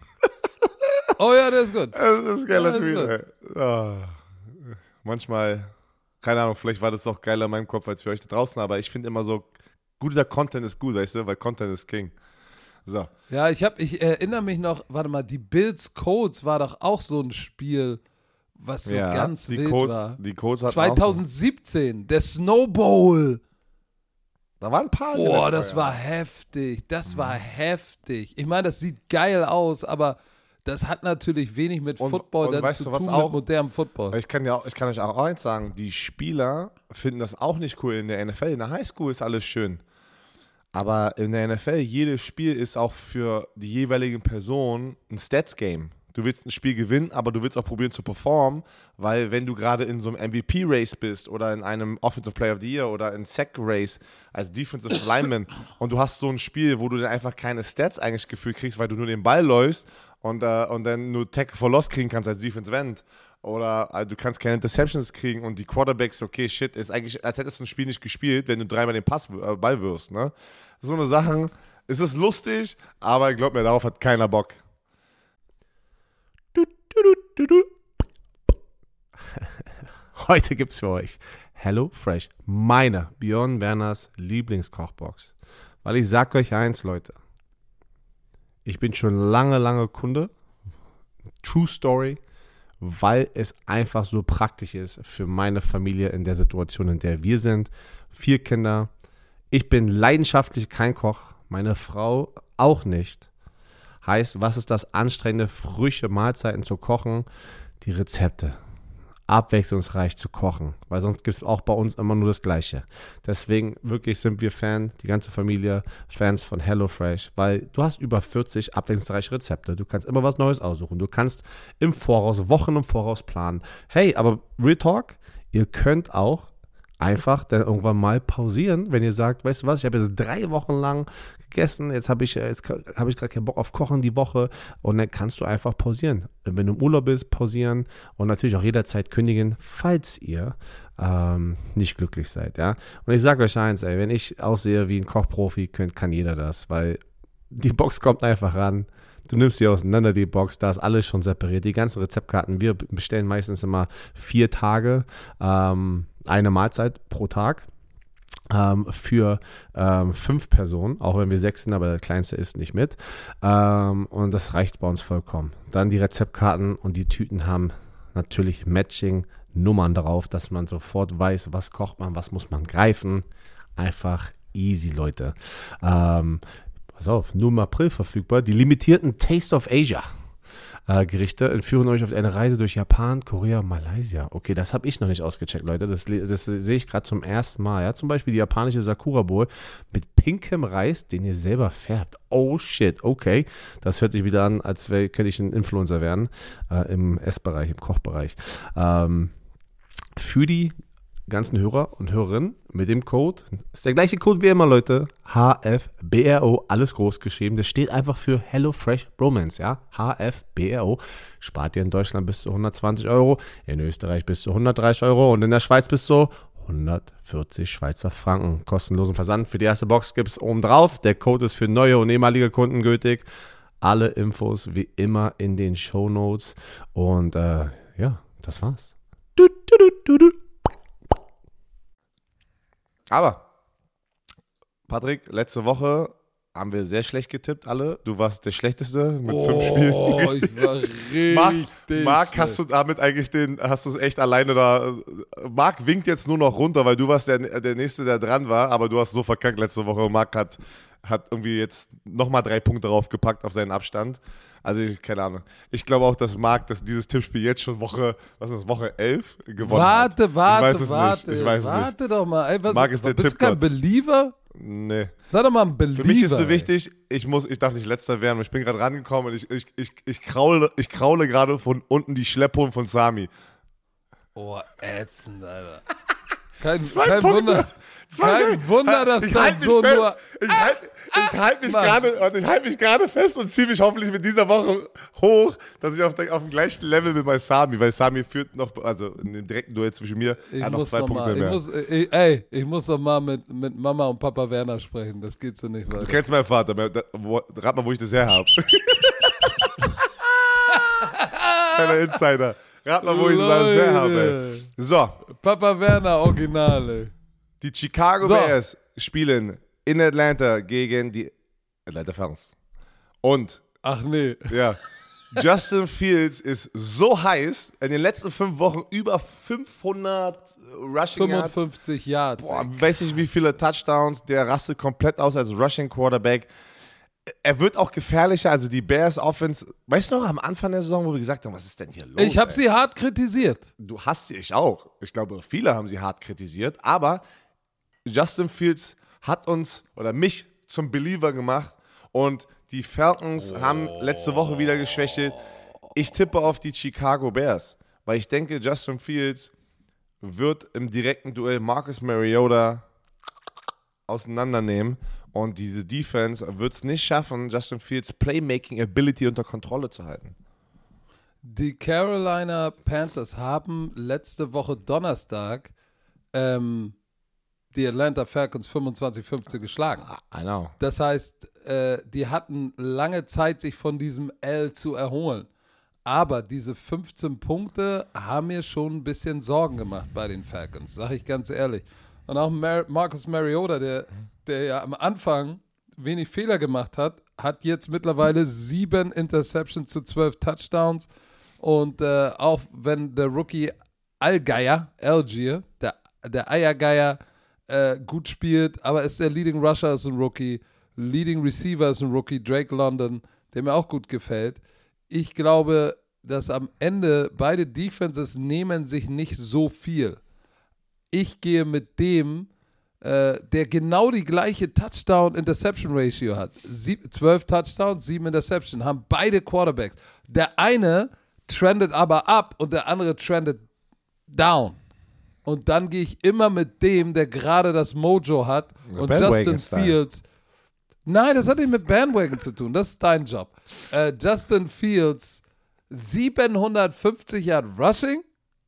Oh ja, der ist gut. Das ist ein geiler Ja, das ist Tweet, ey. Ah. Manchmal, keine Ahnung, vielleicht war das auch geiler in meinem Kopf als für euch da draußen, aber ich finde immer so, guter Content ist gut, weißt du, weil Content ist King. So. Ja, ich, hab, ich erinnere mich noch, warte mal, die Bills Colts war doch auch so ein Spiel, was so Ja, ganz die wild Colts, war. die Colts hatten auch zwanzig siebzehn, der Snowball. so, da waren ein paar. in den Boah, letzten das Jahren. war heftig. Das war heftig. Ich meine, das sieht geil aus, aber das hat natürlich wenig mit Und- Football und dann weißt zu du, was tun auch- mit modernem Football. Ich kann, ja, ich kann euch auch eins sagen, die Spieler finden das auch nicht cool in der N F L. In der Highschool ist alles schön. Aber in der N F L, jedes Spiel ist auch für die jeweiligen Personen ein Stats-Game. Du willst ein Spiel gewinnen, aber du willst auch probieren zu performen, weil wenn du gerade in so einem M V P-Race bist oder in einem Offensive Player of the Year oder in Sack-Race als Defensive Lineman und du hast so ein Spiel, wo du dann einfach keine Stats eigentlich gefühlt kriegst, weil du nur den Ball läufst und, äh, und dann nur Tackle for Loss kriegen kannst als Defensive End oder äh, du kannst keine Interceptions kriegen und die Quarterbacks, okay, shit, ist eigentlich, als hättest du ein Spiel nicht gespielt, wenn du dreimal den Pass, äh, Ball wirfst, ne? So eine Sachen, es ist lustig, aber glaub mir, darauf hat keiner Bock. Heute gibt's für euch Hello Fresh, meine Björn Werners Lieblingskochbox. Weil ich sag euch eins, Leute. Ich bin schon lange, lange Kunde. True Story. Weil es einfach so praktisch ist für meine Familie in der Situation, in der wir sind. Vier Kinder. Ich bin leidenschaftlich kein Koch. Meine Frau auch nicht. Heißt, was ist das anstrengende, frische Mahlzeiten zu kochen? Die Rezepte. Abwechslungsreich zu kochen, weil sonst gibt es auch bei uns immer nur das Gleiche. Deswegen wirklich sind wir Fan, die ganze Familie, Fans von HelloFresh, weil du hast über vierzig abwechslungsreiche Rezepte. Du kannst immer was Neues aussuchen. Du kannst im Voraus, Wochen im Voraus planen. Hey, aber Real Talk, ihr könnt auch einfach dann irgendwann mal pausieren, wenn ihr sagt, weißt du was, ich habe jetzt drei Wochen lang gegessen, jetzt habe ich, jetzt habe ich gerade keinen Bock auf Kochen die Woche und dann kannst du einfach pausieren. Wenn du im Urlaub bist, pausieren und natürlich auch jederzeit kündigen, falls ihr ähm, nicht glücklich seid, ja. Und ich sage euch eins, ey, wenn ich aussehe wie ein Kochprofi, könnt, kann jeder das, weil die Box kommt einfach ran. Du nimmst sie auseinander, die Box, da ist alles schon separiert. Die ganzen Rezeptkarten, wir bestellen meistens immer vier Tage, ähm, eine Mahlzeit pro Tag ähm, für ähm, fünf Personen, auch wenn wir sechs sind, aber der Kleinste ist nicht mit. Ähm, und das reicht bei uns vollkommen. Dann die Rezeptkarten und die Tüten haben natürlich Matching-Nummern drauf, dass man sofort weiß, was kocht man, was muss man greifen. Einfach easy, Leute. Ähm, Pass auf, nur im April verfügbar. Die limitierten Taste of Asia äh, Gerichte entführen euch auf eine Reise durch Japan, Korea, Malaysia. Okay, das habe ich noch nicht ausgecheckt, Leute. Das, das sehe ich gerade zum ersten Mal. Ja? Zum Beispiel die japanische Sakura Bowl mit pinkem Reis, den ihr selber färbt. Oh shit, okay. Das hört sich wieder an, als wär, könnte ich ein Influencer werden äh, im Essbereich, im Kochbereich. Ähm, für die ganzen Hörer und Hörerinnen mit dem Code, ist der gleiche Code wie immer, Leute, H F B R O, alles groß geschrieben, das steht einfach für Hello Fresh Bromance, ja, H F B R O, spart ihr in Deutschland bis zu hundertzwanzig Euro, in Österreich bis zu hundertdreißig Euro und in der Schweiz bis zu hundertvierzig Schweizer Franken, kostenlosen Versand für die erste Box gibt es oben drauf, der Code ist für neue und ehemalige Kunden gültig, alle Infos wie immer in den Shownotes und äh, ja, das war's. Du, du, du, du, du. Aber, Patrick, letzte Woche haben wir sehr schlecht getippt, alle. Du warst der Schlechteste mit oh, fünf Spielen. Oh, ich war richtig Marc, Marc schlecht. hast du damit eigentlich den, hast du es echt alleine da, Marc winkt jetzt nur noch runter, weil du warst der, der Nächste, der dran war, aber du hast so verkackt letzte Woche. Marc hat, hat irgendwie jetzt nochmal drei Punkte draufgepackt auf seinen Abstand. Also, ich, keine Ahnung. Ich glaube auch, dass Marc dass dieses Tippspiel jetzt schon Woche, was ist das, Woche elf gewonnen warte, hat. Warte, ich weiß es warte, nicht. Ich weiß warte es nicht. doch mal. Ey, was, Marc ist der bist du kein Tippgott. Believer? Nee. Sei doch mal ein Believer. Für mich ist nur ey. wichtig, ich muss, ich darf nicht letzter werden. Ich bin gerade rangekommen und ich, ich, ich, ich kraule, ich kraule gerade von unten die Schlepphoden von Sami. Oh, ätzend, Alter. Kein, Zwei kein Punkte. Wunder, Zwei kein Punkte. Wunder, dass ich dein halt mich Sohn fest. nur... Ich halte ich halt mich Mann. gerade und ich halte mich gerade fest und ziehe mich hoffentlich mit dieser Woche hoch, dass ich auf, der, auf dem gleichen Level bin bei Sami, weil Sami führt noch, also in dem direkten Duell zwischen mir, Ich er hat noch muss zwei noch Punkte mal, ich mehr. muss, ey, ey, ich muss doch mal mit, mit Mama und Papa Werner sprechen. Das geht so nicht Du weiter. kennst meinen Vater, wo, rat mal, wo ich das her habe. Kleiner Insider. Rat mal, wo ich das alles her habe. ey. So, Papa Werner, Original, ey. die Chicago So. Bears spielen in Atlanta gegen die Atlanta Falcons. Und, Ach nee. ja, Justin Fields ist so heiß, in den letzten fünf Wochen über fünfhundert Rushing Yards. fünfundfünfzig Yards. Boah, ey. weiß nicht, wie viele Touchdowns. Der rastet komplett aus als Rushing Quarterback. Er wird auch gefährlicher, also die Bears Offense, weißt du noch, am Anfang der Saison, wo wir gesagt haben, was ist denn hier los? Ich habe ey? sie hart kritisiert. Du hast sie, ich auch. Ich glaube, viele haben sie hart kritisiert, aber Justin Fields hat uns oder mich zum Believer gemacht und die Falcons oh. haben letzte Woche wieder geschwächelt. Ich tippe auf die Chicago Bears, weil ich denke, Justin Fields wird im direkten Duell Marcus Mariota auseinandernehmen und diese Defense wird es nicht schaffen, Justin Fields Playmaking Ability unter Kontrolle zu halten. Die Carolina Panthers haben letzte Woche Donnerstag ähm, die Atlanta Falcons fünfundzwanzig fünfzehn geschlagen. I know. Das heißt, äh, die hatten lange Zeit, sich von diesem L zu erholen. Aber diese fünfzehn Punkte haben mir schon ein bisschen Sorgen gemacht bei den Falcons, sage ich ganz ehrlich. Und auch Mar- Marcus Mariota, der, der ja am Anfang wenig Fehler gemacht hat, hat jetzt mittlerweile sieben Interceptions zu zwölf Touchdowns. Und äh, auch wenn der Rookie Allgeier, Algier, der, der Eiergeier, äh, gut spielt, aber ist der Leading Rusher ist ein Rookie, Leading Receiver ist ein Rookie, Drake London, der mir auch gut gefällt. Ich glaube, dass am Ende beide Defenses nehmen sich nicht so viel. Ich gehe mit dem, äh, der genau die gleiche Touchdown-Interception-Ratio hat. Sieb, zwölf Touchdowns, sieben Interception, haben beide Quarterbacks. Der eine trendet aber ab und der andere trendet down. Und dann gehe ich immer mit dem, der gerade das Mojo hat. Und Justin Fields. Nein, das hat nicht mit Bandwagon zu tun. Das ist dein Job. Äh, Justin Fields, siebenhundertfünfzig Yard Rushing?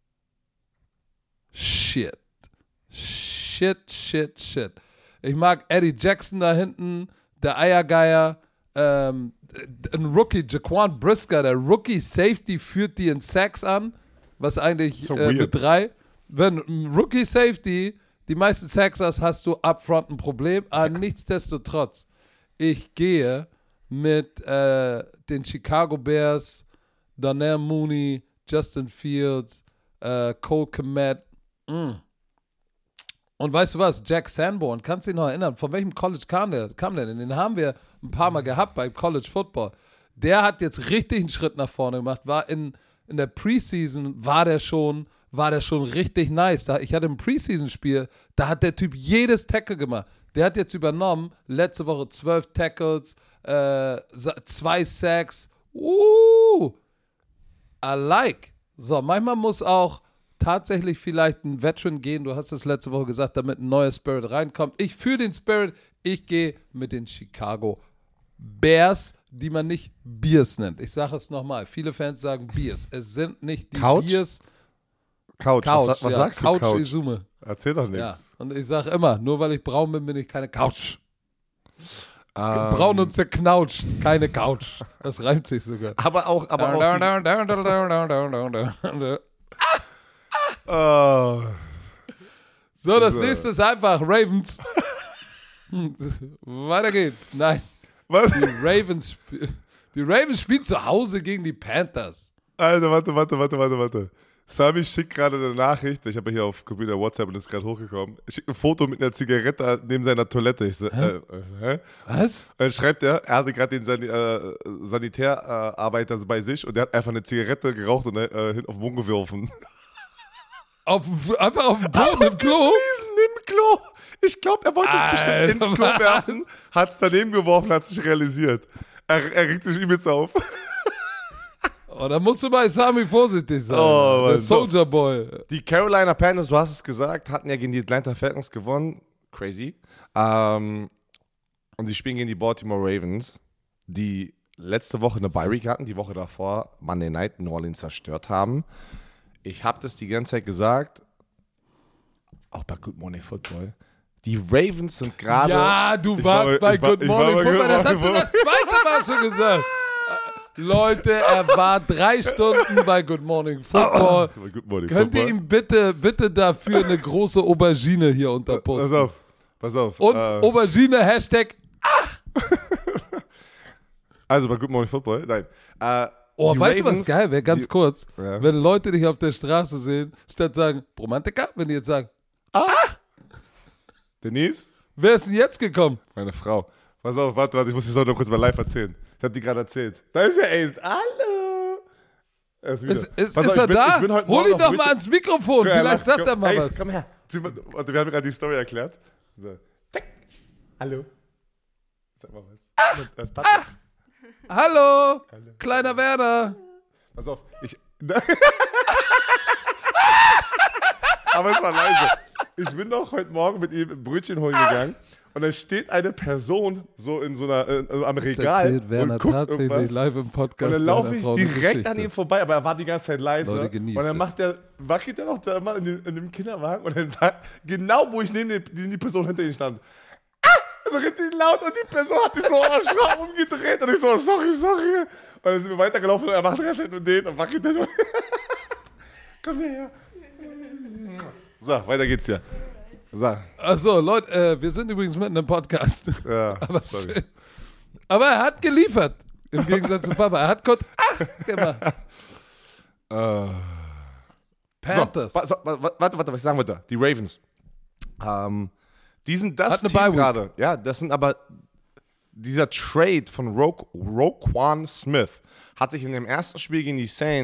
Shit. Shit, shit, shit. Ich mag Eddie Jackson da hinten, der Eiergeier, ähm, ein Rookie, Jaquan Brisker, der Rookie Safety führt die in Sacks an, was eigentlich so äh, mit drei. Wenn ein Rookie Safety die meisten Sacks hast, hast du upfront ein Problem, aber nichtsdestotrotz, ich gehe mit äh, den Chicago Bears, Darnell Mooney, Justin Fields, äh, Cole Kmet, mm. Und weißt du was, Jack Sanborn, kannst du dich noch erinnern, von welchem College kam der? Kam der denn? Den haben wir ein paar Mal gehabt bei College Football. Der hat jetzt richtig einen Schritt nach vorne gemacht, war in, in der Preseason, war der schon, war der schon richtig nice. Da, ich hatte ein Preseason-Spiel, da hat der Typ jedes Tackle gemacht. Der hat jetzt übernommen, letzte Woche zwölf Tackles, äh, zwei Sacks. Uh, I like. So, manchmal muss auch tatsächlich vielleicht ein Veteran gehen, du hast es letzte Woche gesagt, damit ein neuer Spirit reinkommt. Ich fühle den Spirit, ich gehe mit den Chicago Bears, die man nicht Bears nennt. Ich sage es nochmal, viele Fans sagen Bears. Es sind nicht die Couch? Bears. Couch, Couch was, was ja, sagst Couch du, Couch? Izume. Erzähl doch nichts. Ja, und ich sage immer, nur weil ich braun bin, bin ich keine Couch. Ähm, Braun und zerknautscht, keine Couch. Das reimt sich sogar. aber auch, aber auch die, oh. So, das So. nächste ist einfach Ravens. Weiter geht's. Nein. Was? Die Ravens, sp- die Ravens spielen zu Hause gegen die Panthers. Alter, warte, warte, warte, warte, warte. Sami schickt gerade eine Nachricht, ich habe ja hier auf Computer WhatsApp und ist gerade hochgekommen. Er schickt ein Foto mit einer Zigarette neben seiner Toilette. Ich so, äh, äh, hä? Was? Und dann schreibt er, er hatte gerade den San äh, Sanitärarbeiter bei sich und der hat einfach eine Zigarette geraucht und äh, hin auf den Boden geworfen. Auf, einfach auf dem Boden im Klo? Riesen im Klo. Ich glaube, er wollte es bestimmt ins Klo was? werfen, hat es daneben geworfen, hat es nicht realisiert. Er, er regt sich übelst auf. Oh, da musst du bei Sami vorsichtig sein. Oh, der Mann, so. Soldier Boy. Die Carolina Panthers, du hast es gesagt, hatten ja gegen die Atlanta Falcons gewonnen. Crazy. Ähm, und sie spielen gegen die Baltimore Ravens, die letzte Woche eine Bye Week hatten, die Woche davor Monday Night New Orleans zerstört haben. Ich habe das die ganze Zeit gesagt, auch bei Good Morning Football. Die Ravens sind gerade... Ja, du Ich warst war- bei ich war- Good ich war Morning bei Football. Good Das hast du Morning das zweite Mal schon gesagt. Leute, er war drei Stunden bei Good Morning Football. Bei Good Morning Könnt ihr Football. ihm bitte, bitte dafür eine große Aubergine hier Pass unterposten? auf, pass auf. Und äh, Aubergine, Hashtag. also bei Good Morning Football, nein. Äh, Oh, die weißt du, was Ravens, geil wäre? Ganz die- kurz. Ja. Wenn Leute dich auf der Straße sehen, statt sagen, Romantiker, wenn die jetzt sagen, Denise, wer ist denn jetzt gekommen? meine Frau. Pass auf, warte, warte, ich muss die Story noch kurz mal live erzählen. Ich habe die gerade erzählt. Da ist er, ey. Hallo. Er ist, wieder. Ist, ist, Pass ist auf, er ich bin, da? Ich bin heute Hol Morgen ihn auf doch Richard- mal ans Mikrofon, Ja, vielleicht lass- sagt komm, er mal ey, was. Komm her. Zieh mal- Warte, wir haben gerade die Story erklärt. So. Tack. Hallo. Sag mal was. Das passt. Hallo, kleiner Werner. Pass auf, ich. Aber es war leise. Ich bin doch heute Morgen mit ihm ein Brötchen holen gegangen und da steht eine Person so in so einer äh, am Regal Erzählt Werner und guckt tatsächlich irgendwas. live im Podcast. Und dann laufe seiner ich Frau eine direkt Geschichte. an ihm vorbei, aber er war die ganze Zeit leise. Leute, Und genießt dann es. macht der, wackelt er noch da mal in dem, in dem Kinderwagen und dann sagt, genau wo ich neben den, die, die Person hinter ihm stand. Ah! So richtig laut und die Person hat sich so erschrocken umgedreht und ich so, sorry, sorry. Und dann sind wir weitergelaufen und er macht das mit denen und wackelt das. Komm her. So, weiter geht's hier. So. Achso, Leute, äh, wir sind übrigens mitten im Podcast. Ja, Aber sorry. schön. Aber er hat geliefert. Im Gegensatz zu Papa. Er hat kurz ah, gemacht. Äh. Panthers. So, wa- wa- wa- warte, warte, was ich sagen wollte. Die Ravens. Ähm, die sind das Hat eine Team Bye Week. gerade. Ja, das sind aber dieser Trade von Ro Roquan Smith hat sich in dem ersten Spiel gegen die Saints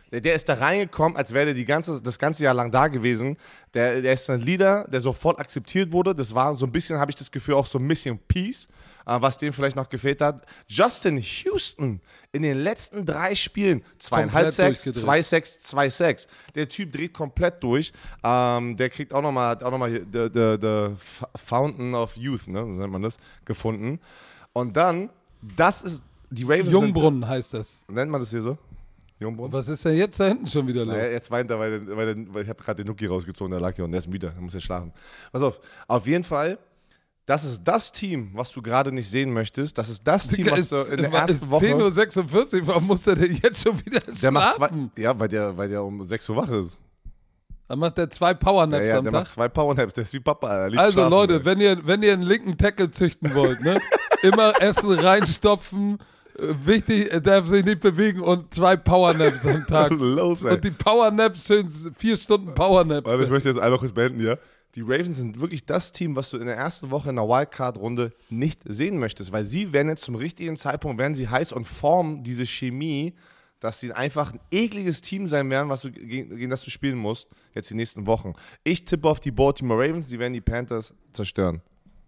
Der, der ist da reingekommen, als wäre der die ganze, das ganze Jahr lang da gewesen. Der, der ist ein Leader, der sofort akzeptiert wurde. Das war so ein bisschen, habe ich das Gefühl, auch so ein bisschen Peace, äh, was dem vielleicht noch gefehlt hat. Justin Houston in den letzten drei Spielen, zweieinhalb Sacks, zwei Sacks, zwei Sacks. Der Typ dreht komplett durch. Ähm, der kriegt auch nochmal auch noch mal the, the, the Fountain of Youth, ne, so nennt man das, gefunden. Und dann, das ist, die Ravens Jungbrunnen sind, heißt das. Nennt man das hier so? Jungbrunnen? Was ist denn jetzt da hinten schon wieder los? Naja, jetzt weint er, weil, weil, weil ich habe gerade den Nuki rausgezogen, der lag hier und der ist müde, der muss ja schlafen. Pass auf, auf jeden Fall, das ist das Team, was du gerade nicht sehen möchtest. Das ist das Team, was du in der ersten ist Woche... zehn Uhr sechsundvierzig, warum muss er denn jetzt schon wieder der schlafen? macht zwei, ja, weil der, weil der um sechs Uhr wach ist. Dann macht er zwei Powernaps ja, ja, am der Tag. macht zwei Powernaps, der ist wie Papa. Er liebt Also schlafen, Leute, ey. wenn ihr, wenn ihr einen linken Tackle züchten wollt, ne? Immer Essen reinstopfen, wichtig, er darf sich nicht bewegen und zwei Powernaps am Tag. Los, ey. Und die Powernaps, schön vier Stunden Powernaps. Warte, ich möchte jetzt einmal kurz beenden, ja. Die Ravens sind wirklich das Team, was du in der ersten Woche in der Wildcard-Runde nicht sehen möchtest, weil sie werden jetzt zum richtigen Zeitpunkt, werden sie heiß und formen diese Chemie, dass sie einfach ein ekliges Team sein werden, was du, gegen, gegen das du spielen musst, jetzt die nächsten Wochen. Ich tippe auf die Baltimore Ravens, die werden die Panthers zerstören.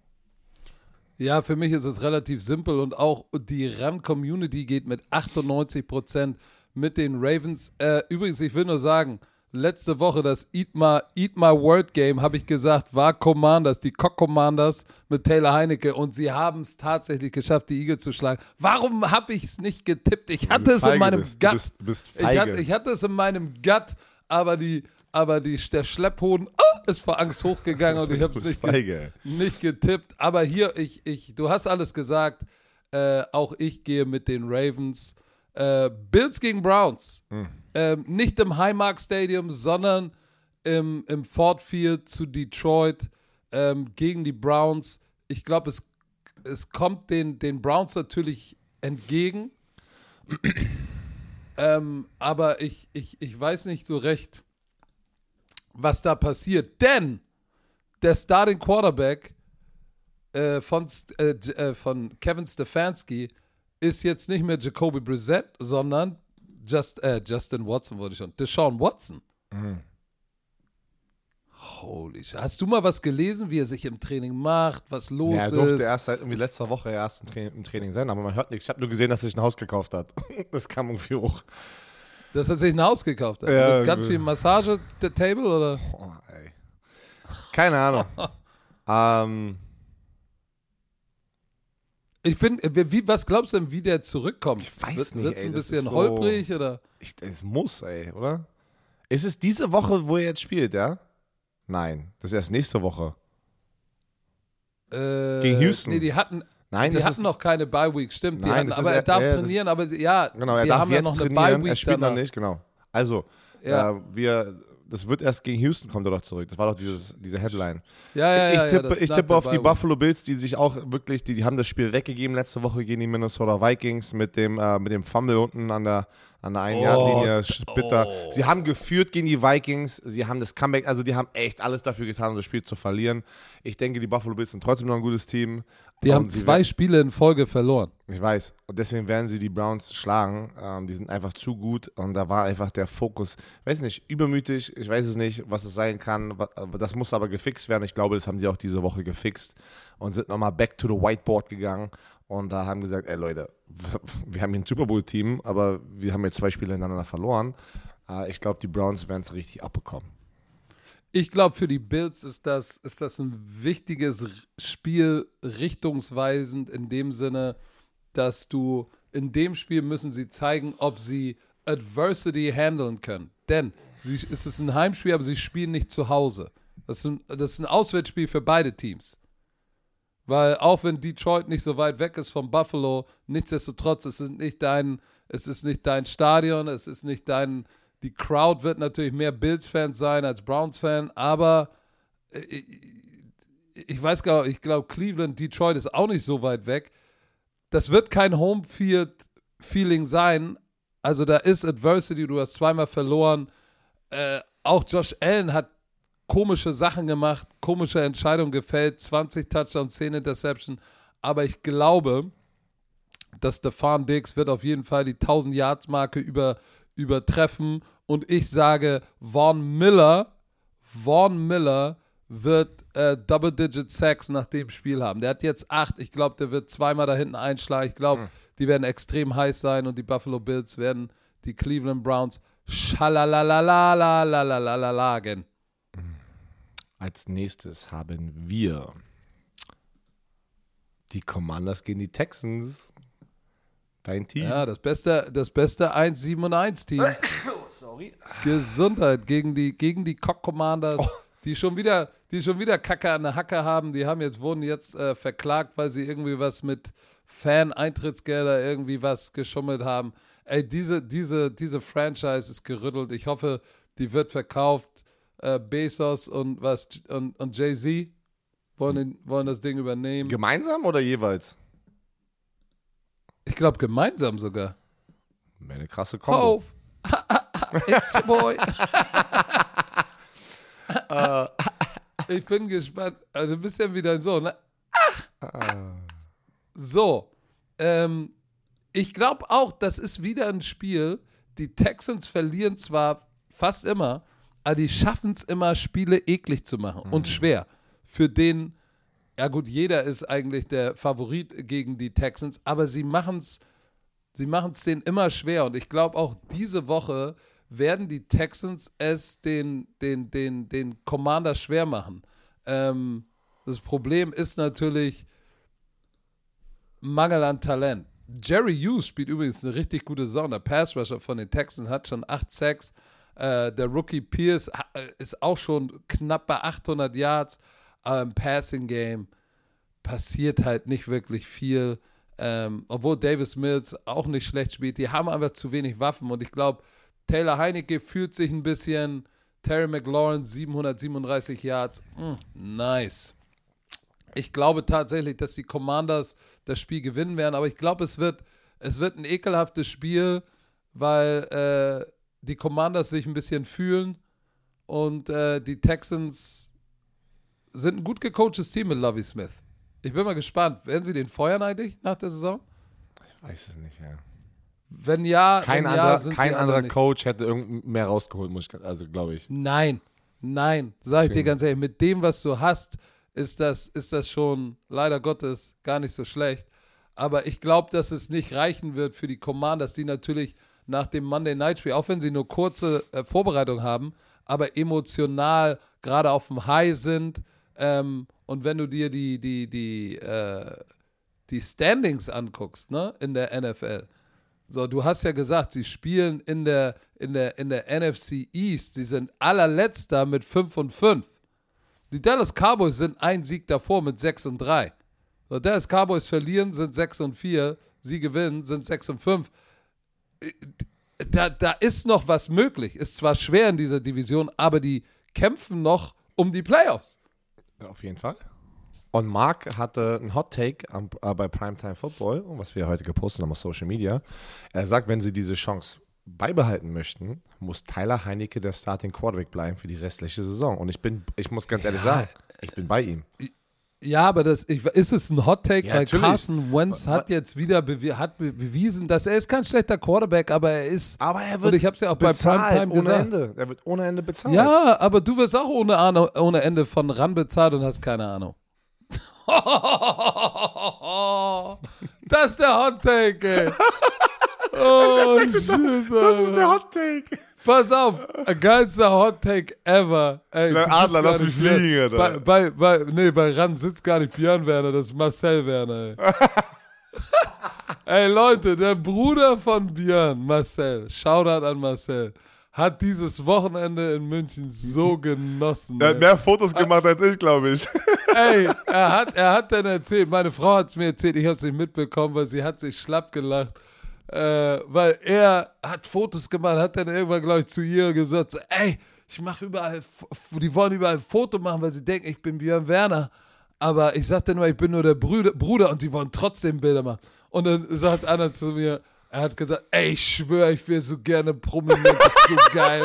Ja, für mich ist es relativ simpel und auch die Run-Community geht mit achtundneunzig Prozent mit den Ravens. Äh, übrigens, ich will nur sagen, letzte Woche das Eat My, Eat My Word Game, habe ich gesagt, war Commanders, die Cock Commanders mit Taylor Heinecke und sie haben es tatsächlich geschafft, die Eagles zu schlagen. Warum habe ich es nicht getippt? Ich hatte es in meinem bist. Gut. Du bist, du bist ich, hatte, ich hatte es in meinem Gut, aber die aber die, der Schlepphoden oh, ist vor Angst hochgegangen und ich habe es nicht, ge nicht getippt. Aber hier, ich, ich, du hast alles gesagt. Äh, auch ich gehe mit den Ravens. Äh, Bills gegen Browns. Hm. Ähm, nicht im Highmark Stadium, sondern im, im Ford Field zu Detroit ähm, gegen die Browns. Ich glaube, es, es kommt den, den Browns natürlich entgegen. ähm, aber ich, ich, ich weiß nicht so recht, was da passiert. Denn der Starting Quarterback äh, von, äh, von Kevin Stefanski ist jetzt nicht mehr Jacoby Brissett, sondern Just, äh, Justin Watson wurde schon. Deshaun Watson. Mhm. Holy shit. Hast du mal was gelesen, wie er sich im Training macht, was los ja, er ist? durfte erst seit irgendwie letzter Woche erst im Training, im Training sein, aber man hört nichts. Ich habe nur gesehen, dass er sich ein Haus gekauft hat. Das kam irgendwie hoch. Dass er sich ein Haus gekauft hat? Ja, mit ganz viel Massage-Table, oder? Oh, ey. Keine Ahnung. ähm... Ich bin, wie, was glaubst du denn, wie der zurückkommt? Ich weiß Wird, nicht, Wird es ey, ein das bisschen ist so, holprig, oder? Ich, es muss, ey, oder? Ist es diese Woche, wo er jetzt spielt, ja? Nein, das ist erst nächste Woche. Äh, Gegen Houston. Nee, die hatten, Nein, die das hatten ist, noch keine Bye-Week, stimmt. Die Nein, hatten, das aber ist, er darf ja, trainieren, aber ja, genau, er wir darf haben ja jetzt noch eine trainieren, Bye-Week er spielt danach. noch nicht, genau. Also, Ja. äh, wir, das wird erst gegen Houston, kommt er doch zurück. Das war doch dieses, diese Headline. Ja, ja, ich ja, tippe, ja, ich tippe auf die Buffalo Bills, die sich auch wirklich, die, die haben das Spiel weggegeben letzte Woche gegen die Minnesota Vikings mit dem, äh, mit dem Fumble unten an der, an der Ein-Yard-Linie. Oh, Bitter. oh. Sie haben geführt gegen die Vikings, sie haben das Comeback, also die haben echt alles dafür getan, um das Spiel zu verlieren. Ich denke, die Buffalo Bills sind trotzdem noch ein gutes Team. Die Und haben sie zwei Spiele in Folge verloren. Ich weiß. Und deswegen werden sie die Browns schlagen. Ähm, die sind einfach zu gut. Und da war einfach der Fokus, ich weiß nicht, übermütig. Ich weiß es nicht, was es sein kann. Das muss aber gefixt werden. Ich glaube, das haben sie auch diese Woche gefixt. Und sind nochmal back to the whiteboard gegangen. Und da haben gesagt, ey Leute, wir haben hier ein Super Bowl-Team, aber wir haben jetzt zwei Spiele hintereinander verloren. Äh, ich glaube, die Browns werden es richtig abbekommen. Ich glaube, für die Bills ist das, ist das ein wichtiges Spiel, richtungsweisend in dem Sinne, dass du in dem Spiel müssen sie zeigen, ob sie Adversity handeln können. Denn sie, es ist ein Heimspiel, aber sie spielen nicht zu Hause. Das ist ein, das ist ein Auswärtsspiel für beide Teams. Weil auch wenn Detroit nicht so weit weg ist von Buffalo, nichtsdestotrotz, es ist nicht dein, es ist nicht dein Stadion, es ist nicht dein, die Crowd wird natürlich mehr Bills-Fans sein als Browns-Fan, aber ich, ich weiß gar nicht, ich glaube Cleveland, Detroit ist auch nicht so weit weg. Das wird kein Home-Field-Feeling sein, also da ist Adversity, du hast zweimal verloren, äh, auch Josh Allen hat komische Sachen gemacht, komische Entscheidungen gefällt, zwanzig Touchdowns, zehn Interception, aber ich glaube, dass Stefan Diggs wird auf jeden Fall die tausend Yards Marke über, übertreffen und ich sage, Von Miller, Von Miller wird äh, Double-Digit Sacks nach dem Spiel haben. Der hat jetzt acht. Ich glaube, der wird zweimal da hinten einschlagen. Ich glaube, mhm. die werden extrem heiß sein und die Buffalo Bills werden die Cleveland Browns schalalalalalalalalalalagen. Als nächstes haben wir die Commanders gegen die Texans. Dein Team. Ja, das beste, das beste eins sieben und eins Team. Sorry. Gesundheit gegen die, gegen die Cock Commanders. Oh. Die schon wieder, die schon wieder Kacke an der Hacke haben, die haben jetzt, wurden jetzt äh, verklagt, weil sie irgendwie was mit Fan-Eintrittsgelder irgendwie was geschummelt haben. Ey, diese, diese, diese Franchise ist gerüttelt. Ich hoffe, die wird verkauft. Äh, Bezos und was und, und Jay-Z wollen, wollen das Ding übernehmen. Gemeinsam oder jeweils? Ich glaube gemeinsam sogar. Wäre eine krasse Kombo. Auf! It's your boy! Uh. Ich bin gespannt. Also, du bist ja wieder ein Sohn, ne? Ah. So. Ähm, ich glaube auch, das ist wieder ein Spiel. Die Texans verlieren zwar fast immer, aber die schaffen es immer, Spiele eklig zu machen mhm. und schwer. Für den, ja gut, jeder ist eigentlich der Favorit gegen die Texans, aber sie machen es sie machen es denen immer schwer. Und ich glaube auch diese Woche werden die Texans es den, den, den, den Commanders schwer machen. Ähm, das Problem ist natürlich Mangel an Talent. Jerry Hughes spielt übrigens eine richtig gute Saison. Der Pass-Rusher von den Texans hat schon acht Sacks. Äh, der Rookie Pierce ist auch schon knapp bei achthundert Yards. Aber im Passing-Game passiert halt nicht wirklich viel. Ähm, obwohl Davis Mills auch nicht schlecht spielt. Die haben einfach zu wenig Waffen. Und ich glaube, Taylor Heinicke fühlt sich ein bisschen. Terry McLaurin, siebenhundertsiebenunddreißig Yards. Mm, nice. Ich glaube tatsächlich, dass die Commanders das Spiel gewinnen werden. Aber ich glaube, es wird, es wird ein ekelhaftes Spiel, weil äh, die Commanders sich ein bisschen fühlen. Und äh, die Texans sind ein gut gecoachtes Team mit Lovie Smith. Ich bin mal gespannt. Werden sie den feuern eigentlich nach der Saison? Ich weiß es nicht, ja. Wenn ja, kein wenn anderer, ja, sind kein sie anderer nicht. Coach hätte irgend mehr rausgeholt, muss ich, also glaube ich. Nein, nein, sag ich dir ganz ehrlich, mit dem, was du hast, ist das, ist das schon leider Gottes gar nicht so schlecht. Aber ich glaube, dass es nicht reichen wird für die Commanders, die natürlich nach dem Monday Night Spiel, auch wenn sie nur kurze äh, Vorbereitung haben, aber emotional gerade auf dem High sind. Ähm, und wenn du dir die, die, die, äh, die Standings anguckst, ne, in der N F L. So, du hast ja gesagt, sie spielen in der, in der, in der N F C East. Sie sind allerletzter mit fünf und fünf. Die Dallas Cowboys sind ein Sieg davor mit sechs und drei. So, Dallas Cowboys verlieren, sind sechs und vier. Sie gewinnen, sind sechs und fünf. Da, da ist noch was möglich. Ist zwar schwer in dieser Division, aber die kämpfen noch um die Playoffs. Ja, auf jeden Fall. Und Mark hatte einen Hot Take am, äh, bei Primetime Football, was wir heute gepostet haben auf Social Media. Er sagt, wenn sie diese Chance beibehalten möchten, muss Tyler Heinicke der Starting Quarterback bleiben für die restliche Saison. Und ich bin, ich muss ganz ehrlich ja. sagen, ich bin bei ihm. Ja, aber das, ich, ist es ein Hot Take, ja, weil natürlich. Carson Wentz hat jetzt wieder bewi- hat bewiesen, dass er ist kein schlechter Quarterback, aber er ist, aber er wird und ich habe es ja auch bei Primetime ohne gesagt. Ende. Er wird ohne Ende bezahlt. Ja, aber du wirst auch ohne, Ahnung, ohne Ende von ran bezahlt und hast keine Ahnung. Das ist der Hot Take, ey. Oh, shit, das ist der Hot Take. Pass auf, geilster Hot Take ever. Ey, der Adler, lass mich fliegen, Alter. Bei, bei, bei, nee, bei Ran sitzt gar nicht Björn Werner, das ist Marcel Werner, ey. Ey, Leute, der Bruder von Björn, Marcel, Shoutout an Marcel, hat dieses Wochenende in München so genossen. Er hat mehr Fotos gemacht als ich, glaube ich. Ey, er hat, er hat dann erzählt, meine Frau hat es mir erzählt, ich habe es nicht mitbekommen, weil sie hat sich schlapp gelacht. Äh, weil er hat Fotos gemacht, hat dann irgendwann, glaube ich, zu ihr gesagt, so, ey, ich mache überall, die wollen überall ein Foto machen, weil sie denken, ich bin Björn Werner. Aber ich sagte nur, ich bin nur der Brüder, Bruder und die wollen trotzdem Bilder machen. Und dann sagt einer zu mir, er hat gesagt, ey, ich schwöre, ich wäre so gerne prominent, das ist so geil.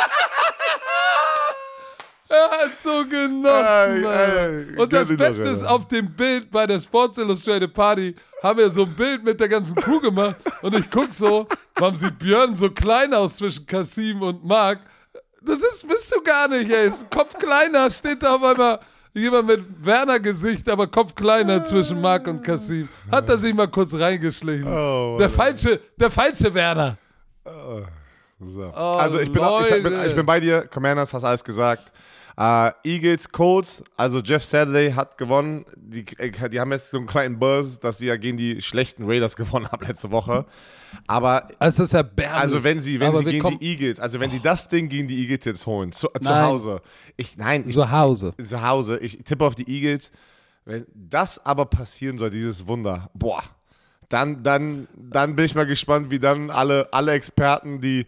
Er hat so genossen. Ey, ey, und das Beste ist, auf dem Bild bei der Sports Illustrated Party haben wir so ein Bild mit der ganzen Crew gemacht und ich guck so, Warum sieht Björn so klein aus zwischen Kasim und Marc? Das ist, bist du gar nicht, ey. Ist Kopf kleiner, steht da auf einmal jemand mit Werner-Gesicht, aber Kopf kleiner zwischen Marc und Kasim. Hat er sich mal kurz reingeschlichen. Oh, der, falsche, der falsche Werner. Oh, so. Oh, also ich bin, ich, bin, ich bin bei dir, Commanders, hast alles gesagt. Uh, Eagles, Colts, also Jeff Saturday hat gewonnen. Die, die haben jetzt so einen kleinen Buzz, dass sie ja gegen die schlechten Raiders gewonnen haben letzte Woche. Aber also, das ist erbärmlich. Also wenn sie, wenn Aber sie gegen kommen, die Eagles, also wenn oh. sie das Ding gegen die Eagles jetzt holen, zu, zu nein. Hause. Ich, nein, ich, zu Hause. Zu Hause. Ich tippe auf die Eagles. Wenn das aber passieren soll, dieses Wunder, boah, dann, dann, dann bin ich mal gespannt, wie dann alle, alle Experten, die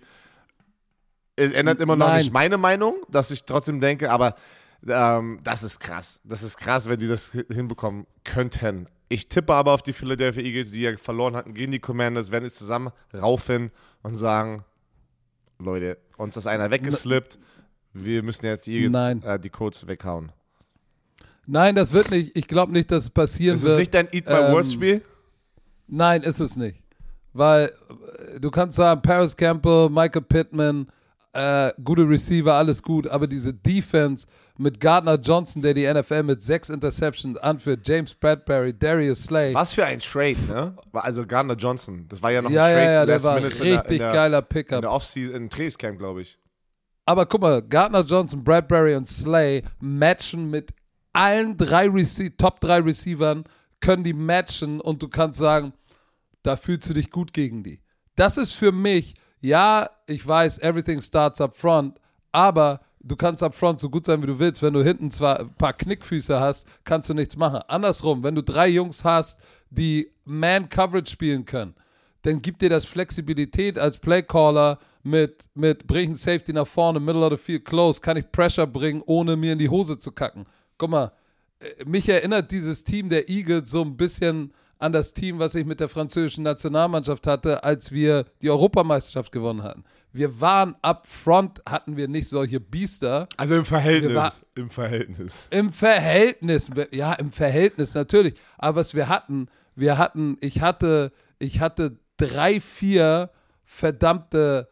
es ändert immer noch Nein. nicht meine Meinung, dass ich trotzdem denke, aber ähm, das ist krass. Das ist krass, wenn die das hinbekommen könnten. Ich tippe aber auf die Philadelphia Eagles, die ja verloren hatten gegen die Commanders, werden es zusammen raufen und sagen, Leute, uns ist einer weggeslippt, wir müssen jetzt die Eagles, äh, die Colts weghauen. Nein, das wird nicht. Ich glaube nicht, dass es passieren ist wird. Ist es nicht dein Eat My Worst Spiel? Nein, ist es nicht. Weil du kannst sagen, Paris Campbell, Michael Pittman, Äh, gute Receiver, alles gut, aber diese Defense mit Gardner Johnson, der die N F L mit sechs Interceptions anführt, James Bradbury, Darius Slay. Was für ein Trade, ne? Also Gardner Johnson, das war ja noch ja, ein Trade. Ja, ja, der Last war Minute richtig in der, in geiler Pickup. In der Offseason, in Trainingscamp, glaube ich. Aber guck mal, Gardner Johnson, Bradbury und Slay matchen mit allen drei Rece- Top drei Receivern, können die matchen und du kannst sagen, da fühlst du dich gut gegen die. Das ist für mich. Ja, ich weiß, everything starts up front, aber du kannst up front so gut sein, wie du willst. Wenn du hinten zwar ein paar Knickfüße hast, kannst du nichts machen. Andersrum, wenn du drei Jungs hast, die Man-Coverage spielen können, dann gibt dir das Flexibilität als Playcaller mit, mit bring ich Safety nach vorne, Middle of the Field, close, kann ich Pressure bringen, ohne mir in die Hose zu kacken. Guck mal, mich erinnert dieses Team der Eagles so ein bisschen an das Team, was ich mit der französischen Nationalmannschaft hatte, als wir die Europameisterschaft gewonnen hatten. Wir waren up front, hatten wir nicht solche Biester. Also im Verhältnis. War, Im Verhältnis. Im Verhältnis, ja, im Verhältnis, natürlich. Aber was wir hatten, wir hatten, ich hatte, ich hatte drei, vier verdammte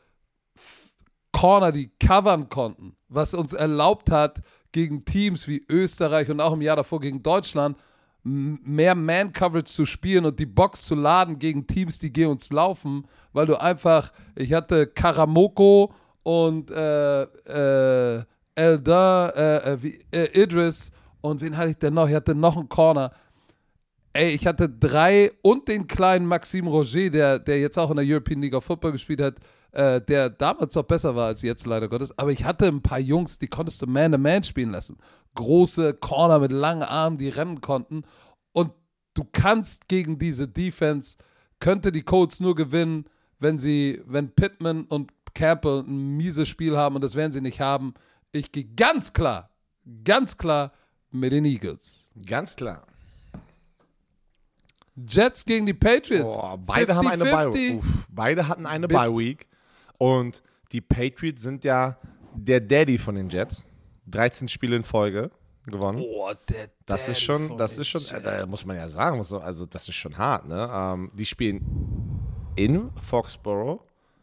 Corner, die covern konnten, was uns erlaubt hat, gegen Teams wie Österreich und auch im Jahr davor gegen Deutschland mehr Man-Coverage zu spielen und die Box zu laden gegen Teams, die gegen uns laufen, weil du einfach, ich hatte Karamoko und äh, äh, Eldin, äh, äh, Idris und wen hatte ich denn noch? Ich hatte noch einen Corner. Ey, ich hatte drei und den kleinen Maxime Roger, der, der jetzt auch in der European League of Football gespielt hat, äh, der damals noch besser war als jetzt, leider Gottes. Aber ich hatte ein paar Jungs, die konntest du Man-to-Man spielen lassen. Große Corner mit langen Armen, die rennen konnten. Und du kannst gegen diese Defense, könnte die Colts nur gewinnen, wenn sie, wenn Pittman und Campbell ein mieses Spiel haben und das werden sie nicht haben. Ich gehe ganz klar, ganz klar mit den Eagles. Ganz klar. Jets gegen die Patriots. Oh, beide haben eine Bye-Week. Beide hatten eine Bye-Week. Und die Patriots sind ja der Daddy von den Jets. dreizehn Spiele in Folge gewonnen. Oh, der das Daddy ist schon, von das den ist schon, Jets. äh, muss man ja sagen, muss, also das ist schon hart, ne? Ähm, die spielen in Foxborough.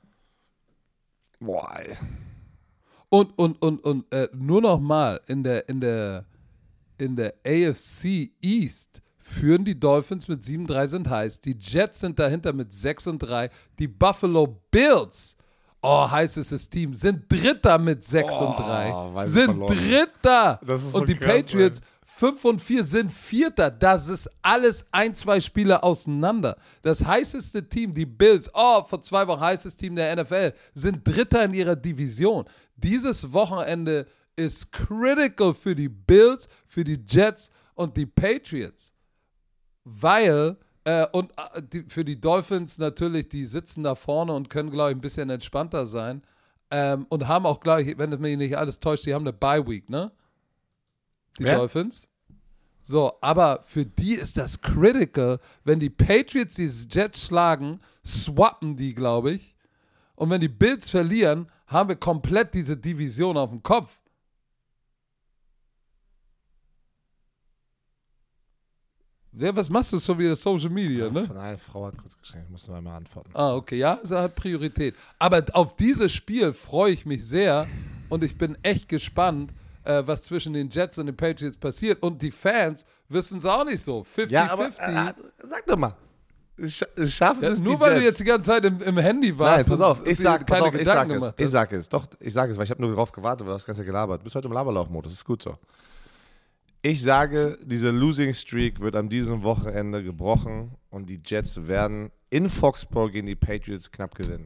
Boah, ey. Und, und, und, und äh, nur noch mal, in der, in der, in der A F C East führen die Dolphins mit sieben drei, sind heiß. Die Jets sind dahinter mit sechs und drei. Die Buffalo Bills, oh, heißestes Team, sind Dritter mit sechs und drei. Sind Dritter. Das ist und so die krass, Patriots ey. fünf und vier sind Vierter. Das ist alles ein, zwei Spiele auseinander. Das heißeste Team, die Bills, oh, vor zwei Wochen heißes Team der N F L, sind Dritter in ihrer Division. Dieses Wochenende ist critical für die Bills, für die Jets und die Patriots. Weil, äh, und äh, die, für die Dolphins natürlich, die sitzen da vorne und können, glaube ich, ein bisschen entspannter sein. Ähm, und haben auch, glaube ich, wenn es mich nicht alles täuscht, die haben eine Bye-Week, ne? Die Wer? Dolphins. So, aber für die ist das critical, wenn die Patriots die Jets schlagen, swappen die, glaube ich. Und wenn die Bills verlieren, haben wir komplett diese Division auf dem Kopf. Ja, was machst du so wie das Social Media, ne? Von einer Frau hat kurz geschrieben, ich muss noch einmal antworten. Ah, okay, ja, es hat Priorität. Aber auf dieses Spiel freue ich mich sehr und ich bin echt gespannt, äh, was zwischen den Jets und den Patriots passiert. Und die Fans wissen es auch nicht so. fünfzig Ja, aber fünfzig. äh, sag doch mal. Sch schaffen Ja, das nur die weil Jets? du jetzt die ganze Zeit im, im Handy warst. Nein, pass auf, und ich dir sag, pass keine auf, ich sag Gedanken es. gemacht Ich hast. sag es. Doch, ich sag es, weil ich habe nur darauf gewartet, weil du das Ganze gelabert. Du bist heute im Laberlauch-Modus, ist gut so. Ich sage, diese Losing Streak wird an diesem Wochenende gebrochen und die Jets werden in Foxborough gegen die Patriots knapp gewinnen.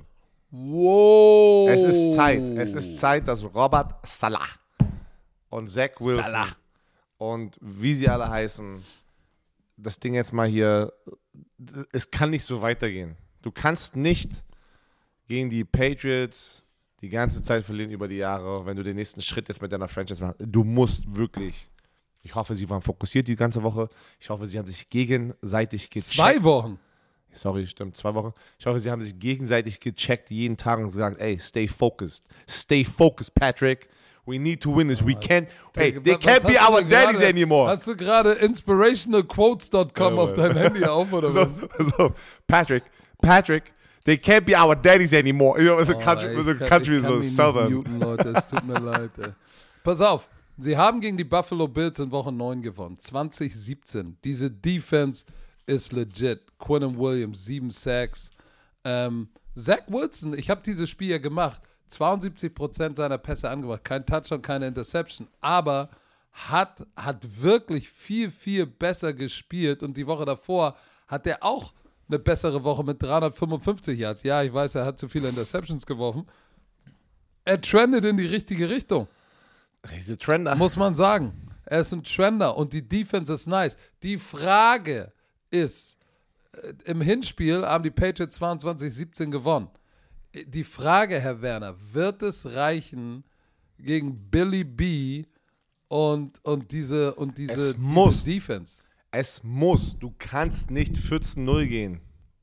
Wow. Es ist Zeit. Es ist Zeit, dass Robert Salah und Zach Wilson Salah. und wie sie alle heißen, das Ding jetzt mal hier, es kann nicht so weitergehen. Du kannst nicht gegen die Patriots die ganze Zeit verlieren über die Jahre, wenn du den nächsten Schritt jetzt mit deiner Franchise machst. Du musst wirklich, ich hoffe, sie waren fokussiert die ganze Woche. Ich hoffe, sie haben sich gegenseitig gecheckt. Zwei Wochen. Sorry, stimmt, zwei Wochen. Ich hoffe, sie haben sich gegenseitig gecheckt jeden Tag und gesagt, ey, stay focused. Stay focused, Patrick. We need to win this. We can't, hey, they Was can't be hast du our denn daddies gerade- anymore. Hast du gerade inspirational quotes dot com Ja, auf Mann. deinem Handy auf oder So, was? so, Patrick, Patrick, they can't be our daddies anymore. You know, the Oh, country, ey, the ich kann- country ich is kann so mich nicht southern. muten, Leute, es tut mir leid. Ey. Pass auf, sie haben gegen die Buffalo Bills in Woche neun gewonnen. zwanzig siebzehn. Diese Defense ist legit. Quinnen Williams, sieben Sacks. Ähm, Zach Wilson, ich habe dieses Spiel ja gemacht. zweiundsiebzig Prozent seiner Pässe angebracht. Kein Touchdown, keine Interception. Aber hat, hat wirklich viel, viel besser gespielt. Und die Woche davor hat er auch eine bessere Woche mit dreihundertfünfundfünfzig Yards. Ja, ich weiß, er hat zu viele Interceptions geworfen. Er trendet in die richtige Richtung, Diese Trender. muss man sagen. Er ist ein Trender und die Defense ist nice. Die Frage ist, äh, im Hinspiel haben die Patriots zweiundzwanzig siebzehn gewonnen. Die Frage, Herr Werner, wird es reichen gegen Billy B und, und diese, und diese, Es diese muss. Defense? Es muss. Du kannst nicht vierzehn null gehen.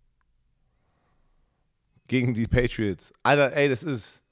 Gegen die Patriots. Alter, ey, das ist.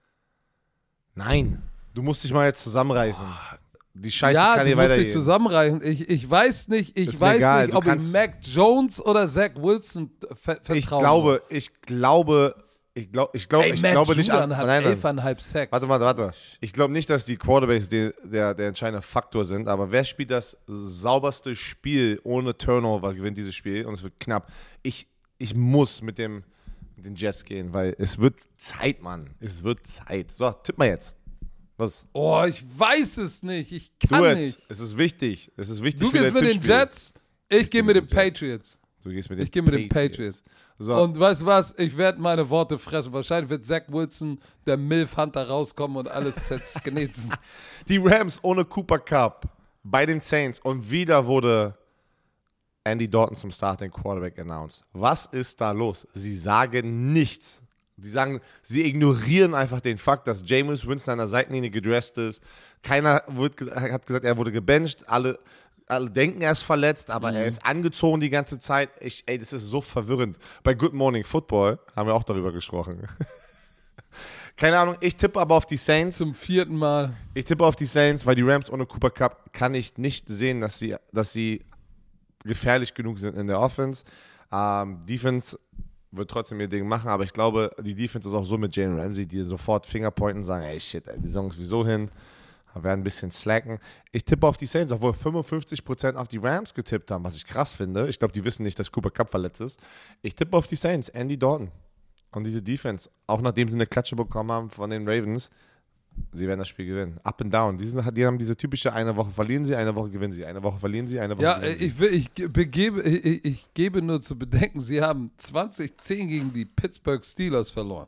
Nein. Du musst dich mal jetzt zusammenreißen. Die Scheiße Ja, kann du hier musst dich weitergehen. zusammenreichen. Ich, ich weiß nicht, ich Ist mir weiß egal, nicht, du ob ich kannst- Mac Jones oder Zach Wilson ver vertrauen Ich glaube, ich glaube, ich glaube, ich glaube, Ey, ich Matt glaube nicht Judon an. hat Nein, nein. elfeinhalb Sacks. Warte, warte, warte. Ich glaube nicht, dass die Quarterbacks die, der, der entscheidende Faktor sind, aber wer spielt das sauberste Spiel ohne Turnover, gewinnt dieses Spiel und es wird knapp. Ich, ich muss mit, dem, mit den Jets gehen, weil es wird Zeit, Mann. Es wird Zeit. So, tipp mal jetzt. Was? Oh, ich weiß es nicht. Ich Do kann it. nicht. Es ist wichtig. Es ist wichtig Du für gehst dein mit den Tippspiel. Jets, ich gehe mit den mit den Jets. Patriots. Du gehst mit den Ich gehe mit den Patriots. So, Und weißt du was? Ich werde meine Worte fressen. Wahrscheinlich wird Zach Wilson, der Milf Hunter, rauskommen und alles zersknitzen. die Rams ohne Cooper Cup bei den Saints und wieder wurde Andy Dalton zum Starting Quarterback announced. Was ist da los? Sie sagen nichts. Sie sagen, sie ignorieren einfach den Fakt, dass Jameis Winston an der Seitenlinie gedresst ist. Keiner wird, hat gesagt, er wurde gebencht. Alle, alle denken, er ist verletzt, aber Mhm. er ist angezogen die ganze Zeit. Ich, ey, das ist so verwirrend. Bei Good Morning Football haben wir auch darüber gesprochen. Keine Ahnung, ich tippe aber auf die Saints. Zum vierten Mal. Ich tippe auf die Saints, weil die Rams ohne Cooper Cup kann ich nicht sehen, dass sie, dass sie gefährlich genug sind in der Offense. Ähm, Defense wird trotzdem ihr Ding machen, aber ich glaube, die Defense ist auch so mit Jalen Ramsey, die sofort Fingerpointen und sagen, ey shit, ey, die Saison ist wieso hin, wir werden ein bisschen slacken. Ich tippe auf die Saints, obwohl fünfundfünfzig Prozent auf die Rams getippt haben, was ich krass finde. Ich glaube, die wissen nicht, dass Cooper Cup verletzt ist. Ich tippe auf die Saints, Andy Dalton und diese Defense, auch nachdem sie eine Klatsche bekommen haben von den Ravens. Sie werden das Spiel gewinnen. Up and down. Die, sind, die haben diese typische, eine Woche verlieren sie, eine Woche gewinnen sie, eine Woche verlieren sie, eine Woche Ja, gewinnen sie. ich, will, ich, begebe, ich, ich gebe nur zu bedenken, sie haben zwanzig zehn gegen die Pittsburgh Steelers verloren.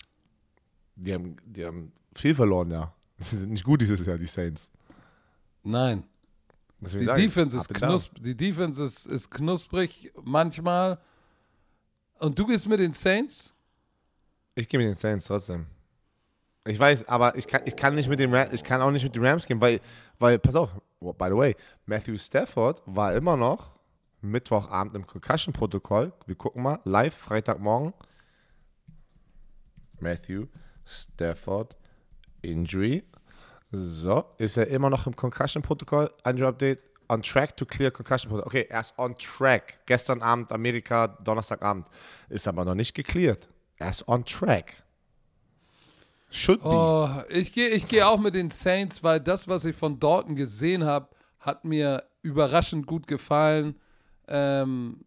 Die haben, die haben viel verloren, ja. Sie sind nicht gut dieses Jahr, die Saints. Nein. Deswegen Die sage ich, Defense, up ist and down. knusp die Defense ist, ist knusprig manchmal. Und du gehst mit den Saints? Ich gehe mit den Saints trotzdem. Ich weiß, aber ich kann, ich kann nicht mit den Rams, ich kann auch nicht mit den Rams gehen, weil, weil, pass auf, by the way, Matthew Stafford war immer noch Mittwochabend im Concussion-Protokoll. Wir gucken mal, live, Freitagmorgen. Matthew Stafford Injury. So, ist er immer noch im Concussion-Protokoll? Injury Update. on track to clear concussion protocol. Okay, er ist on track. Gestern Abend Amerika, Donnerstagabend. Ist aber noch nicht geklärt. Er ist on track. Should be. Oh, ich gehe ich geh auch mit den Saints, weil das, was ich von Dalton gesehen habe, hat mir überraschend gut gefallen. Ähm,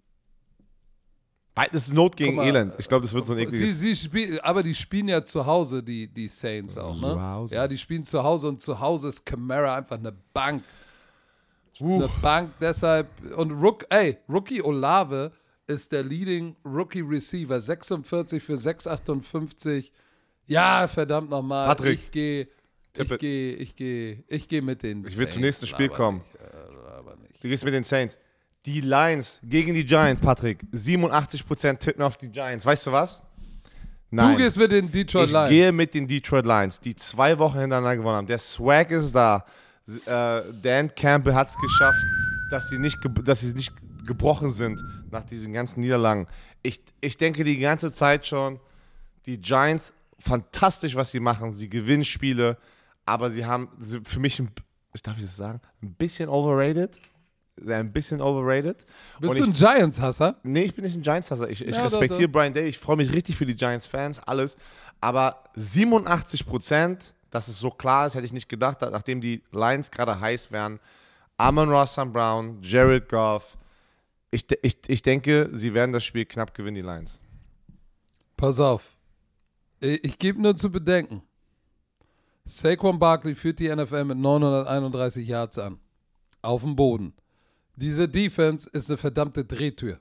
Das ist Not gegen Guck mal, Elend. Ich glaube, das wird so ein sie, ekliges... sie spiel, aber die spielen ja zu Hause, die, die Saints auch, Zu ne? Hause. Ja, die spielen zu Hause und zu Hause ist Kamara einfach eine Bank. Eine Bank, deshalb. Und Rook, ey, Rookie Olave ist der Leading Rookie Receiver. sechsundvierzig für sechs Komma achtundfünfzig. Ja, verdammt nochmal. Patrick, Ich gehe ich tippe. gehe, ich gehe, ich gehe mit den Ich will Saints, zum nächsten Spiel aber kommen. Nicht, äh, aber nicht. Du gehst mit den Saints. Die Lions gegen die Giants, Patrick. siebenundachtzig Prozent tippen auf die Giants. Weißt du was? Nein. Du gehst mit den Detroit ich Lions. gehe mit den Detroit Lions, die zwei Wochen hintereinander gewonnen haben. Der Swag ist da. Äh, Dan Campbell hat es geschafft, dass sie, nicht ge- dass sie nicht gebrochen sind nach diesen ganzen Niederlagen. Ich, ich denke die ganze Zeit schon, die Giants, fantastisch, was sie machen. Sie gewinnen Spiele, aber sie haben sie, für mich, ein, darf ich das sagen, ein bisschen overrated. Sehr ein bisschen overrated. Bist Und du ein ich, Giants-Hasser? Nee, ich bin nicht ein Giants-Hasser. Ich, ich Ja, respektiere doch, doch. Brian Day. Ich freue mich richtig für die Giants-Fans, alles. Aber siebenundachtzig Prozent, dass es so klar ist, hätte ich nicht gedacht, nachdem die Lions gerade heiß wären. Amon-Ra Saint Brown, Jared Goff. Ich, ich, ich denke, sie werden das Spiel knapp gewinnen, die Lions. Pass auf. Ich, ich gebe nur zu bedenken. Saquon Barkley führt die N F L mit neunhunderteinunddreißig Yards an. Auf dem Boden. Diese Defense ist eine verdammte Drehtür.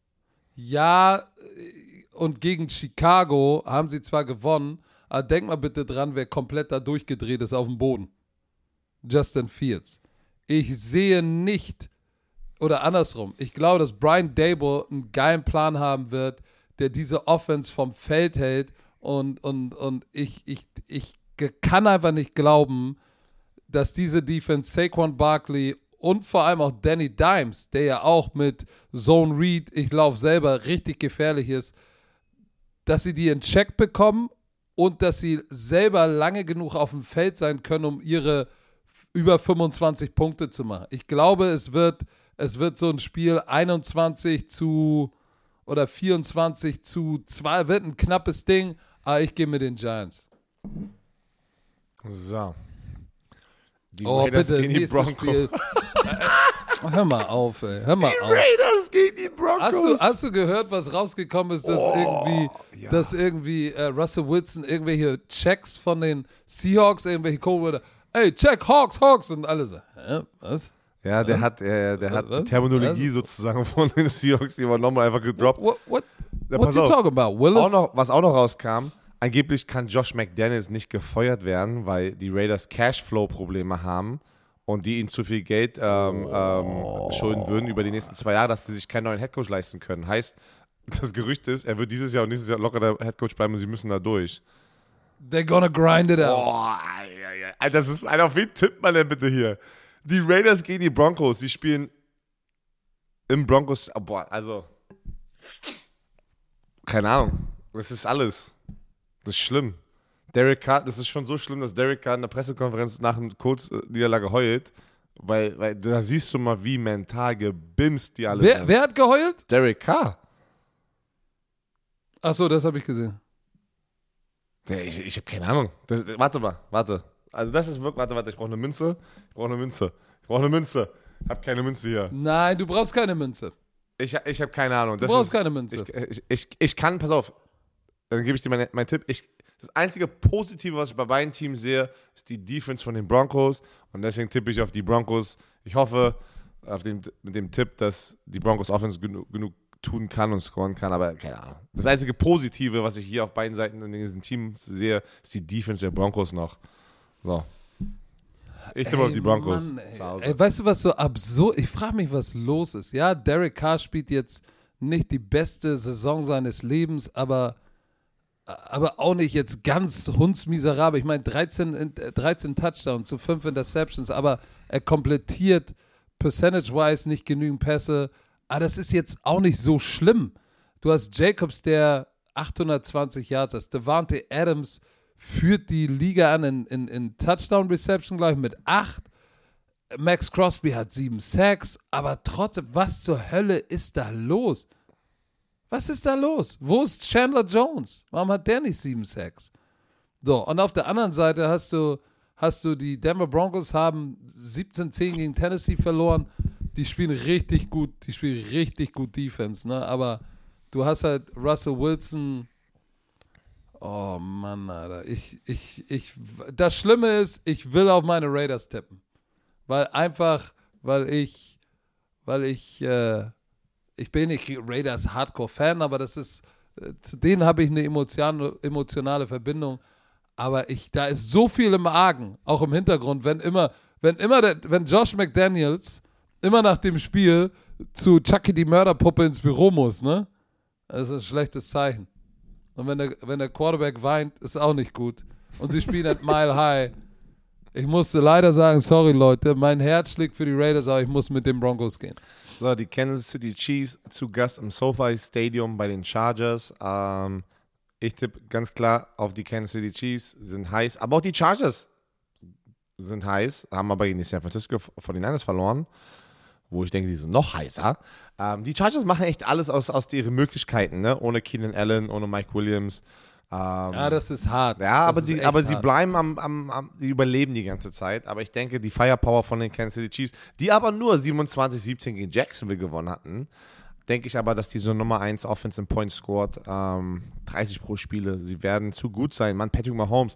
Ja, und gegen Chicago haben sie zwar gewonnen, aber denk mal bitte dran, wer komplett da durchgedreht ist auf dem Boden. Justin Fields. Ich sehe nicht, oder andersrum, ich glaube, dass Brian Daboll einen geilen Plan haben wird, der diese Offense vom Feld hält und, und, und ich, ich, ich kann einfach nicht glauben, dass diese Defense Saquon Barkley und vor allem auch Danny Dimes, der ja auch mit Zone Read, ich laufe selber, richtig gefährlich ist, dass sie die in Check bekommen und dass sie selber lange genug auf dem Feld sein können, um ihre über fünfundzwanzig Punkte zu machen. Ich glaube, es wird, es wird so ein Spiel einundzwanzig zu oder vierundzwanzig zu zwei, wird ein knappes Ding, aber ich gehe mit den Giants. So. Die Oh, Raiders bitte, gegen die nächstes Broncos. Spiel. Hör mal auf, ey. Hör mal Die auf. Raiders gegen die Broncos. Hast du, hast du gehört, was rausgekommen ist, dass Oh, irgendwie, ja. dass irgendwie äh, Russell Wilson irgendwelche Checks von den Seahawks irgendwelche geholt wurde? Ey, check, Hawks, Hawks und alle so. Hä? Was? Ja, der Was? hat, äh, der hat Was? die Terminologie Was? sozusagen von den Seahawks, die übernommen und einfach gedroppt. What, what, Ja, what pass you auf. talking about, Willis? Auch noch, was auch noch rauskam, angeblich kann Josh McDaniels nicht gefeuert werden, weil die Raiders Cashflow-Probleme haben und die ihnen zu viel Geld ähm, ähm, schulden würden über die nächsten zwei Jahre, dass sie sich keinen neuen Headcoach leisten können. Heißt, das Gerücht ist, er wird dieses Jahr und nächstes Jahr locker der Headcoach bleiben und sie müssen da durch. They're gonna grind it out. Boah, ei, ei, ei. Das ist, Alter, auf wen tippt man denn bitte hier? Die Raiders gegen die Broncos, die spielen im Broncos, oh, boah, also, keine Ahnung, das ist alles, das ist schlimm. Derek Carr, das ist schon so schlimm, dass Derek Carr in der Pressekonferenz nach einer Kurzniederlage heult, weil, weil da siehst du mal, wie mental gebimst die alle Wer, sind. wer hat geheult? Derek Carr. Achso, das habe ich gesehen. Der, ich ich habe keine Ahnung. Das, warte mal, warte. Also das ist wirklich, warte, warte, ich brauche eine Münze. Ich brauche eine Münze. Ich brauche eine Münze. Ich habe keine Münze hier. Nein, du brauchst keine Münze. Ich, ich habe keine Ahnung. Du Das brauchst ist, keine Münze. Ich, ich, ich, ich kann, pass auf, dann gebe ich dir meinen mein Tipp. Ich, das einzige Positive, was ich bei beiden Teams sehe, ist die Defense von den Broncos. Und deswegen tippe ich auf die Broncos. Ich hoffe auf den, mit dem Tipp, dass die Broncos Offense genug, genug tun kann und scoren kann, aber keine Ahnung. Das einzige Positive, was ich hier auf beiden Seiten in diesem Team sehe, ist die Defense der Broncos noch. So. Ich tippe auf die Broncos. Mann, ey. zu Hause. Ey, weißt du, was so absurd? Ich frage mich, was los ist. Ja, Derek Carr spielt jetzt nicht die beste Saison seines Lebens, aber, aber auch nicht jetzt ganz hundsmiserabel. Ich meine, dreizehn, dreizehn Touchdowns zu fünf Interceptions, aber er komplettiert percentage-wise nicht genügend Pässe. Aber das ist jetzt auch nicht so schlimm. Du hast Jacobs, der achthundertzwanzig Yards hat. Devante Adams führt die Liga an in, in, in Touchdown-Reception, glaube ich, mit acht. Max Crosby hat sieben Sacks, aber trotzdem, was zur Hölle ist da los? Was ist da los? Wo ist Chandler Jones? Warum hat der nicht sieben Sacks? So, und auf der anderen Seite hast du, hast du die Denver Broncos haben siebzehn zehn gegen Tennessee verloren. Die spielen richtig gut, die spielen richtig gut Defense, ne? Aber du hast halt Russell Wilson. Oh Mann, Alter. Ich, ich, ich, das Schlimme ist, ich will auf meine Raiders tippen. Weil einfach, weil ich, weil ich, äh, ich bin nicht Raiders Hardcore-Fan, aber das ist, äh, zu denen habe ich eine emotion, emotionale Verbindung. Aber ich, da ist so viel im Argen, auch im Hintergrund, wenn immer, wenn immer der, wenn Josh McDaniels immer nach dem Spiel zu Chucky die Mörderpuppe ins Büro muss, ne? Das ist ein schlechtes Zeichen. Und wenn der, wenn der Quarterback weint, ist auch nicht gut. Und sie spielen at Mile High. Ich musste leider sagen, sorry Leute, mein Herz schlägt für die Raiders, aber ich muss mit den Broncos gehen. So, die Kansas City Chiefs zu Gast im SoFi Stadium bei den Chargers. Ähm, ich tippe ganz klar auf die Kansas City Chiefs, sind heiß. Aber auch die Chargers sind heiß, haben aber gegen die San Francisco forty-niners verloren, wo ich denke, die sind noch heißer. Ähm, die Chargers machen echt alles aus, aus ihren Möglichkeiten, ne? Ohne Keenan Allen, ohne Mike Williams. Ähm, ja, das ist hart. Ja, das aber, sie, aber sie bleiben am, am, am, die überleben die ganze Zeit. Aber ich denke, die Firepower von den Kansas City Chiefs, die aber nur siebenundzwanzig siebzehn gegen Jacksonville gewonnen hatten, denke ich aber, dass die so Nummer eins Offense in Points scored, ähm, dreißig pro Spiele. Sie werden zu gut sein. Mann, Patrick Mahomes,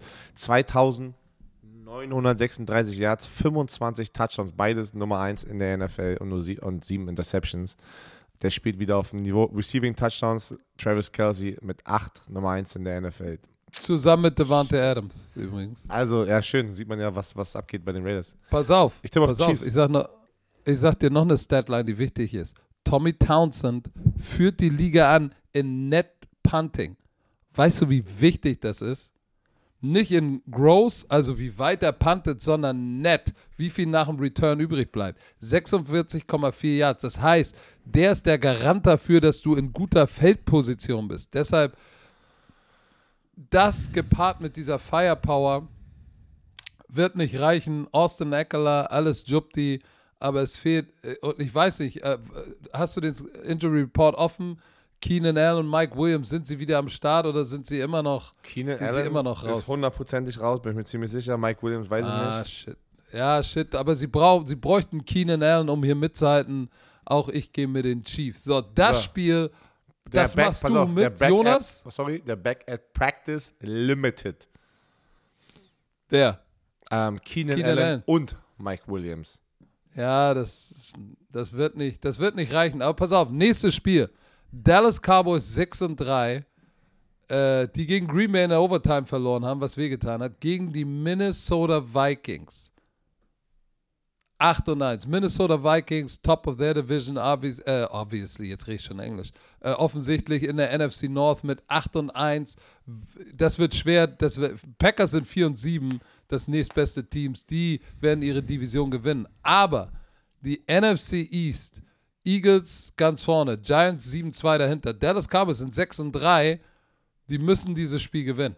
zweitausendneunhundertsechsunddreißig Yards, fünfundzwanzig Touchdowns, beides Nummer eins in der N F L und nur sie, und sieben Interceptions. Der spielt wieder auf dem Niveau. Receiving Touchdowns, Travis Kelce mit acht, Nummer eins in der N F L. Zusammen mit Devante Adams übrigens. Also, ja, schön. Sieht man ja, was, was abgeht bei den Raiders. Pass auf. Ich tippe auf pass auf. Chiefs. Ich sag, noch, ich sag dir noch eine Statline, die wichtig ist. Tommy Townsend führt die Liga an in Net Punting. Weißt du, wie wichtig das ist? Nicht in Gross, also wie weit er puntet, sondern net, wie viel nach dem Return übrig bleibt. sechsundvierzig Komma vier Yards. Das heißt, der ist der Garant dafür, dass du in guter Feldposition bist. Deshalb, das gepaart mit dieser Firepower wird nicht reichen. Austin Eckler, alles Jupti, aber es fehlt, und ich weiß nicht, hast du den Injury Report offen? Keenan Allen und Mike Williams, sind sie wieder am Start oder sind sie immer noch, Keenan sind Allen sie immer noch raus? ist hundertprozentig raus, bin ich mir ziemlich sicher. Mike Williams weiß ich ah, nicht. Shit. Ja, shit, aber sie, brauch, sie bräuchten Keenan Allen, um hier mitzuhalten. Auch ich gehe mit den Chiefs. So, das so. Spiel, Der das back, machst pass du auf, mit der Jonas. At, sorry, der Back at Practice Limited. Wer? Ähm, Keenan, Keenan Allen, Allen und Mike Williams. Ja, das, das, wird nicht, das wird nicht reichen. Aber pass auf, nächstes Spiel. Dallas Cowboys sechs und drei, äh, die gegen Green Bay in der Overtime verloren haben, was wehgetan hat, gegen die Minnesota Vikings. acht und eins. Minnesota Vikings, top of their division, obvious, äh, obviously, jetzt rede ich schon Englisch, äh, offensichtlich in der N F C North mit acht und eins. Das wird schwer. Das wird, Packers sind vier und sieben, das nächstbeste Teams. Die werden ihre Division gewinnen. Aber die N F C East, Eagles ganz vorne, Giants sieben zwei dahinter, Dallas Cowboys sind sechs und drei, die müssen dieses Spiel gewinnen.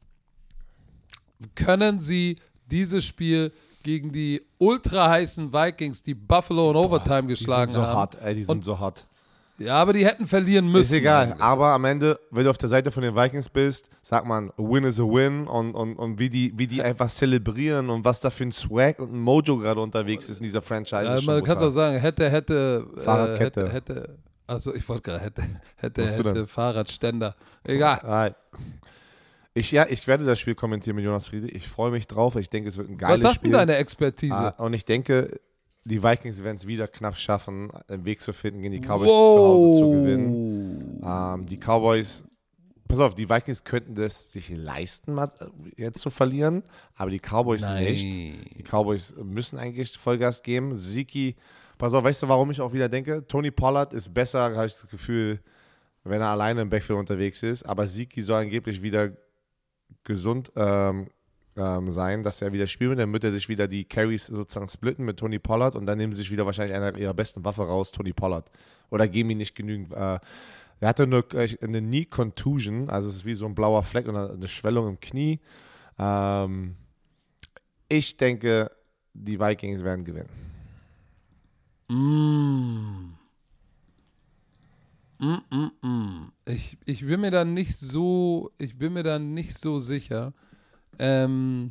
Können sie dieses Spiel gegen die ultra heißen Vikings, die Buffalo in Overtime Boah, geschlagen die sind so haben? hart, ey, die sind Und, so hart. Ja, aber die hätten verlieren müssen. Ist egal, eigentlich. aber am Ende, wenn du auf der Seite von den Vikings bist, sagt man, a win is a win, und, und, und wie, die, wie die einfach zelebrieren und was da für ein Swag und ein Mojo gerade unterwegs ist in dieser Franchise. Ja, ist man schon kann es auch brutal. sagen, hätte, hätte, äh, Fahrradkette. hätte, hätte, also ich wollte gerade, hätte, hätte, Was du hätte, denn? Fahrradständer. Egal. Right. Ich, ja, ich werde das Spiel kommentieren mit Jonas Friede. Ich freue mich drauf. Ich denke, es wird ein geiles Was sagt Spiel. denn deine Expertise? Ah, und ich denke, die Vikings werden es wieder knapp schaffen, einen Weg zu finden, gegen die Cowboys Wow. zu Hause zu gewinnen. Ähm, die Cowboys, pass auf, die Vikings könnten das sich leisten, mal jetzt zu verlieren, aber die Cowboys Nein. nicht. Die Cowboys müssen eigentlich Vollgas geben. Ziki, pass auf, weißt du, warum ich auch wieder denke? Tony Pollard ist besser, habe ich das Gefühl, wenn er alleine im Backfield unterwegs ist, aber Ziki soll angeblich wieder gesund ähm, ähm, sein, dass er wieder spielt, dann wird er sich wieder die Carries sozusagen splitten mit Tony Pollard und dann nehmen sie sich wieder wahrscheinlich einer ihrer besten Waffe raus, Tony Pollard. Oder geben ihm nicht genügend. Äh, er hatte nur äh, eine Knee Contusion, also es ist wie so ein blauer Fleck und eine Schwellung im Knie. Ähm, ich denke, die Vikings werden gewinnen. Mm. Mm, mm, mm. Ich, ich bin mir da nicht so, ich bin mir da nicht so sicher. Ähm.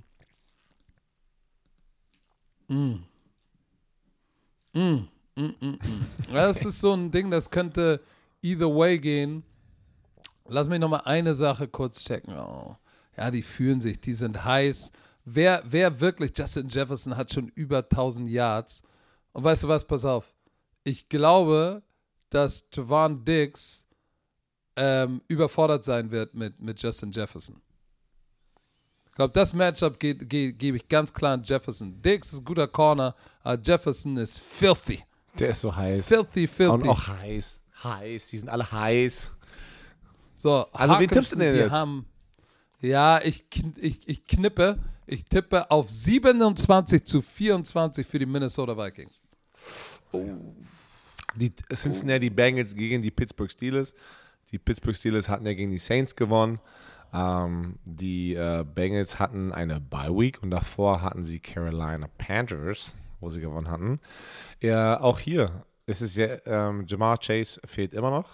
Mm. Mm, mm, mm, mm. Das ist so ein Ding, das könnte either way gehen. Lass mich nochmal eine Sache kurz checken. Oh. Ja, die fühlen sich, die sind heiß. Wer, wer wirklich, Justin Jefferson hat schon über tausend Yards. Und weißt du was, pass auf. Ich glaube, dass Javon Diggs ähm, überfordert sein wird mit, mit Justin Jefferson. Ich glaube, das Matchup ge- ge- gebe ich ganz klar an Jefferson. Diggs ist ein guter Corner, aber Jefferson ist filthy. Der ist so heiß. Filthy, filthy. Und auch heiß. Heiß. Die sind alle heiß. So, Also, wen tippst du denn die jetzt? Haben, ja, ich, kn- ich, ich knippe. Ich tippe auf siebenundzwanzig zu vierundzwanzig für die Minnesota Vikings. Die Cincinnati Bengals gegen die Pittsburgh Steelers. Die Pittsburgh Steelers hatten ja gegen die Saints gewonnen. Ähm, die äh, Bengals hatten eine Bye Week und davor hatten sie Carolina Panthers, wo sie gewonnen hatten. Ja, auch hier ist es ja, ähm, Jamar Chase fehlt immer noch.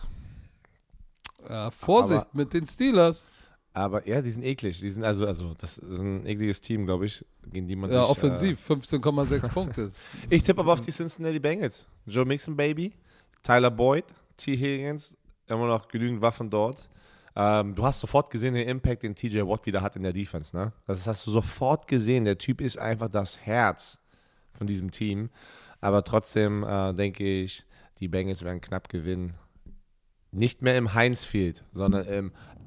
Ja, Vorsicht Aber- mit den Steelers. Aber ja, die sind eklig. Die sind also, also das ist ein ekliges Team, glaube ich, gegen die man Ja, sich, offensiv, fünfzehn Komma sechs Punkte. Äh, ich tippe aber auf die Cincinnati Bengals. Joe Mixon, Baby, Tyler Boyd, T. Higgins, immer noch genügend Waffen dort. Ähm, du hast sofort gesehen den Impact, den T J Watt wieder hat in der Defense, ne? Das hast du sofort gesehen. Der Typ ist einfach das Herz von diesem Team. Aber trotzdem äh, denke ich, die Bengals werden knapp gewinnen. Nicht mehr im Heinz Field, sondern im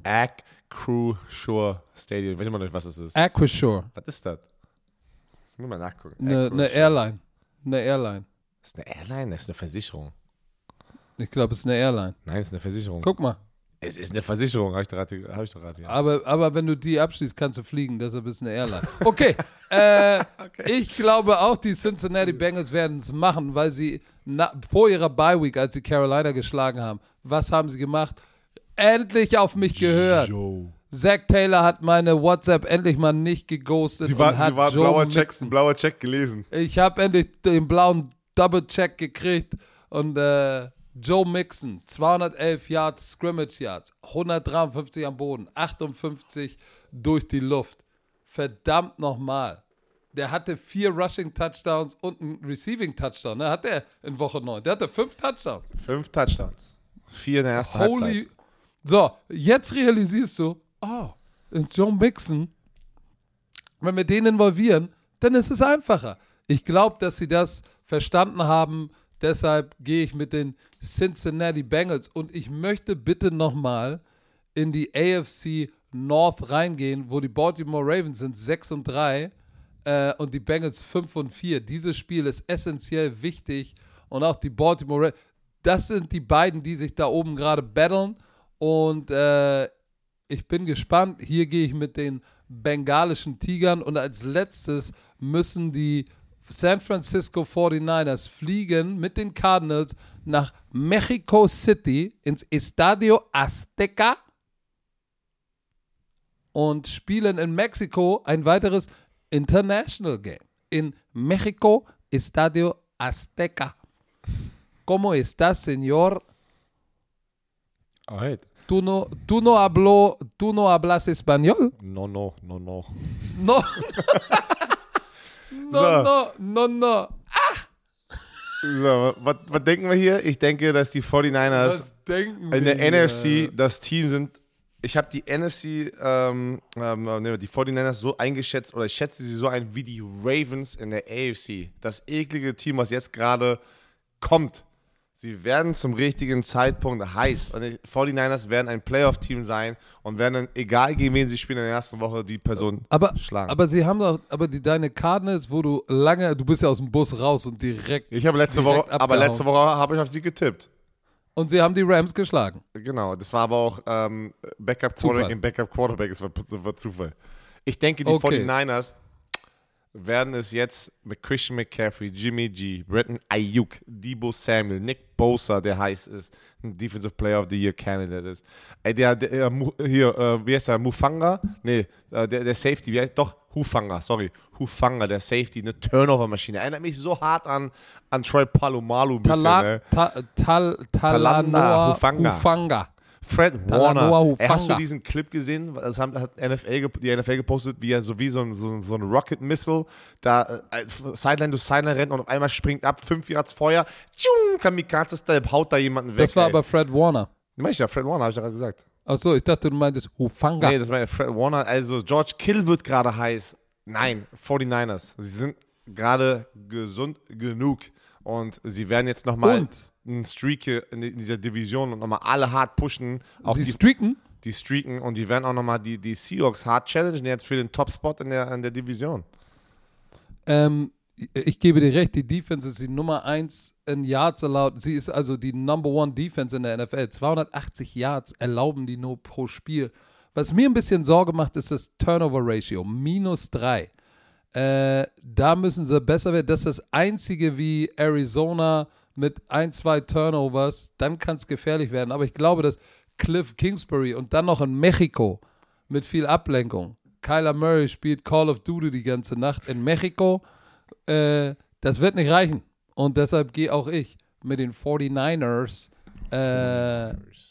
Acrisure Stadium. Ich weiß immer noch nicht, was das ist. Acrisure. Was ist das? Ich muss mal nachgucken. Eine Acrisure. ne Airline. Eine Airline. Das ist eine Airline? Das ist eine Versicherung. Ich glaube, es ist eine Airline. Nein, es ist eine Versicherung. Guck mal. Es ist eine Versicherung, habe ich doch gerade hab ich doch gerade, ja. Aber, aber wenn du die abschließt, kannst du fliegen. Deshalb ist es eine Airline. Okay. äh, Ich glaube auch, die Cincinnati Bengals werden es machen, weil sie na, vor ihrer Bye Week, als sie Carolina geschlagen haben, was haben sie gemacht? Endlich auf mich gehört. Yo. Zach Taylor hat meine WhatsApp endlich mal nicht geghostet. Die war, und hat die war Joe blauer Mixon. Check, ein blauer Check gelesen. Ich habe endlich den blauen Double-Check gekriegt und äh, Joe Mixon, zweihundertelf Yards, Scrimmage Yards, hundertdreiundfünfzig am Boden, achtundfünfzig durch die Luft. Verdammt nochmal. Der hatte vier Rushing Touchdowns und einen Receiving Touchdown. Ne? Hat er in Woche neun. Der hatte fünf Touchdowns. Fünf Touchdowns. Vier in der ersten Holy. Halbzeit. So, jetzt realisierst du, oh, Joe Mixon, wenn wir den involvieren, dann ist es einfacher. Ich glaube, dass sie das verstanden haben. Deshalb gehe ich mit den Cincinnati Bengals. Und ich möchte bitte nochmal in die A F C North reingehen, wo die Baltimore Ravens sind sechs und drei äh, und die Bengals fünf und vier. Dieses Spiel ist essentiell wichtig. Und auch die Baltimore Ravens, das sind die beiden, die sich da oben gerade battlen. Und äh, ich bin gespannt. Hier gehe ich mit den bengalischen Tigern. Und als letztes müssen die San Francisco forty-niners fliegen mit den Cardinals nach Mexico City ins Estadio Azteca und spielen in Mexiko ein weiteres International Game. In Mexico Estadio Azteca. ¿Cómo estás, señor? Alright. ¿Tú no, tú no, hablo, tú no hablas español? No, no, no, no. No. No, So. no, no, no. So, was, was denken wir hier? Ich denke, dass die forty-niners Was denken in der wir? N F C das Team sind. Ich habe die N F C, ähm, ähm, die forty-niners so eingeschätzt, oder ich schätze sie so ein wie die Ravens in der A F C. Das eklige Team, was jetzt gerade kommt. Sie werden zum richtigen Zeitpunkt heiß. Und die forty-niners werden ein Playoff-Team sein und werden dann, egal gegen wen sie spielen in der ersten Woche, die Person aber, schlagen. aber sie haben doch, aber die deine Cardinals, wo du lange, du bist ja aus dem Bus raus und direkt, ich habe letzte direkt Woche, aber abgehauen. letzte Woche habe ich auf sie getippt. und sie haben die Rams geschlagen. Genau, das war aber auch ähm, Backup Zufall. Quarterback im Backup Quarterback, das war, das war Zufall. Ich denke, die Okay. forty-niners werden es jetzt mit Christian McCaffrey, Jimmy G, Brenton Ayuk, Deebo Samuel, Nick Bosa, der heißt ist, ein Defensive Player of the Year Candidate ist. Ey, der, der hier, äh, wie heißt der, Mufanga? Nee, äh, der, der Safety, wie heißt, doch, Hufanga, sorry, Hufanga, der Safety, eine Turnover-Maschine. Erinnert mich so hart an, an Troy Palomalu ein bisschen, Tala, ne? ta, tal, Talanoa Hufanga. Hufanga. Fred Talanoa Warner. Hufanga. Ey, hast du diesen Clip gesehen? Das haben, hat N F L, gep- die N F L gepostet, wie er so wie so ein, so, ein- so ein Rocket Missile da äh, Sideline durch Sideline rennt und auf einmal springt ab, fünf Yards Feuer, tschung, Kamikaze-Style, haut da jemanden weg. Das war ey. aber Fred Warner. Mach ich ja, Fred Warner, habe ich ja gerade gesagt. Achso, ich dachte, du meintest Hufanga. Nee, das war ja Fred Warner. Also George Kittle wird gerade heiß. Nein, forty-niners. Sie sind gerade gesund genug und sie werden jetzt nochmal Und? einen Streak in dieser Division und nochmal alle hart pushen. Auch Sie die, streaken? die streaken und die werden auch nochmal die, die Seahawks hart challengen jetzt für den Top-Spot in der, in der Division. Ähm, ich gebe dir recht, die Defense ist die Nummer eins in Yards allowed. Sie ist also die Number One Defense in der N F L. zweihundertachtzig Yards erlauben die nur pro Spiel. Was mir ein bisschen Sorge macht, ist das Turnover-Ratio. Minus drei. Äh, da müssen sie besser werden. Das ist das Einzige wie Arizona mit ein, zwei Turnovers. Dann kann es gefährlich werden. Aber ich glaube, dass Cliff Kingsbury und dann noch in Mexiko mit viel Ablenkung. Kyler Murray spielt Call of Duty die ganze Nacht in Mexiko. Äh, das wird nicht reichen. Und deshalb gehe auch ich mit den forty-niners äh,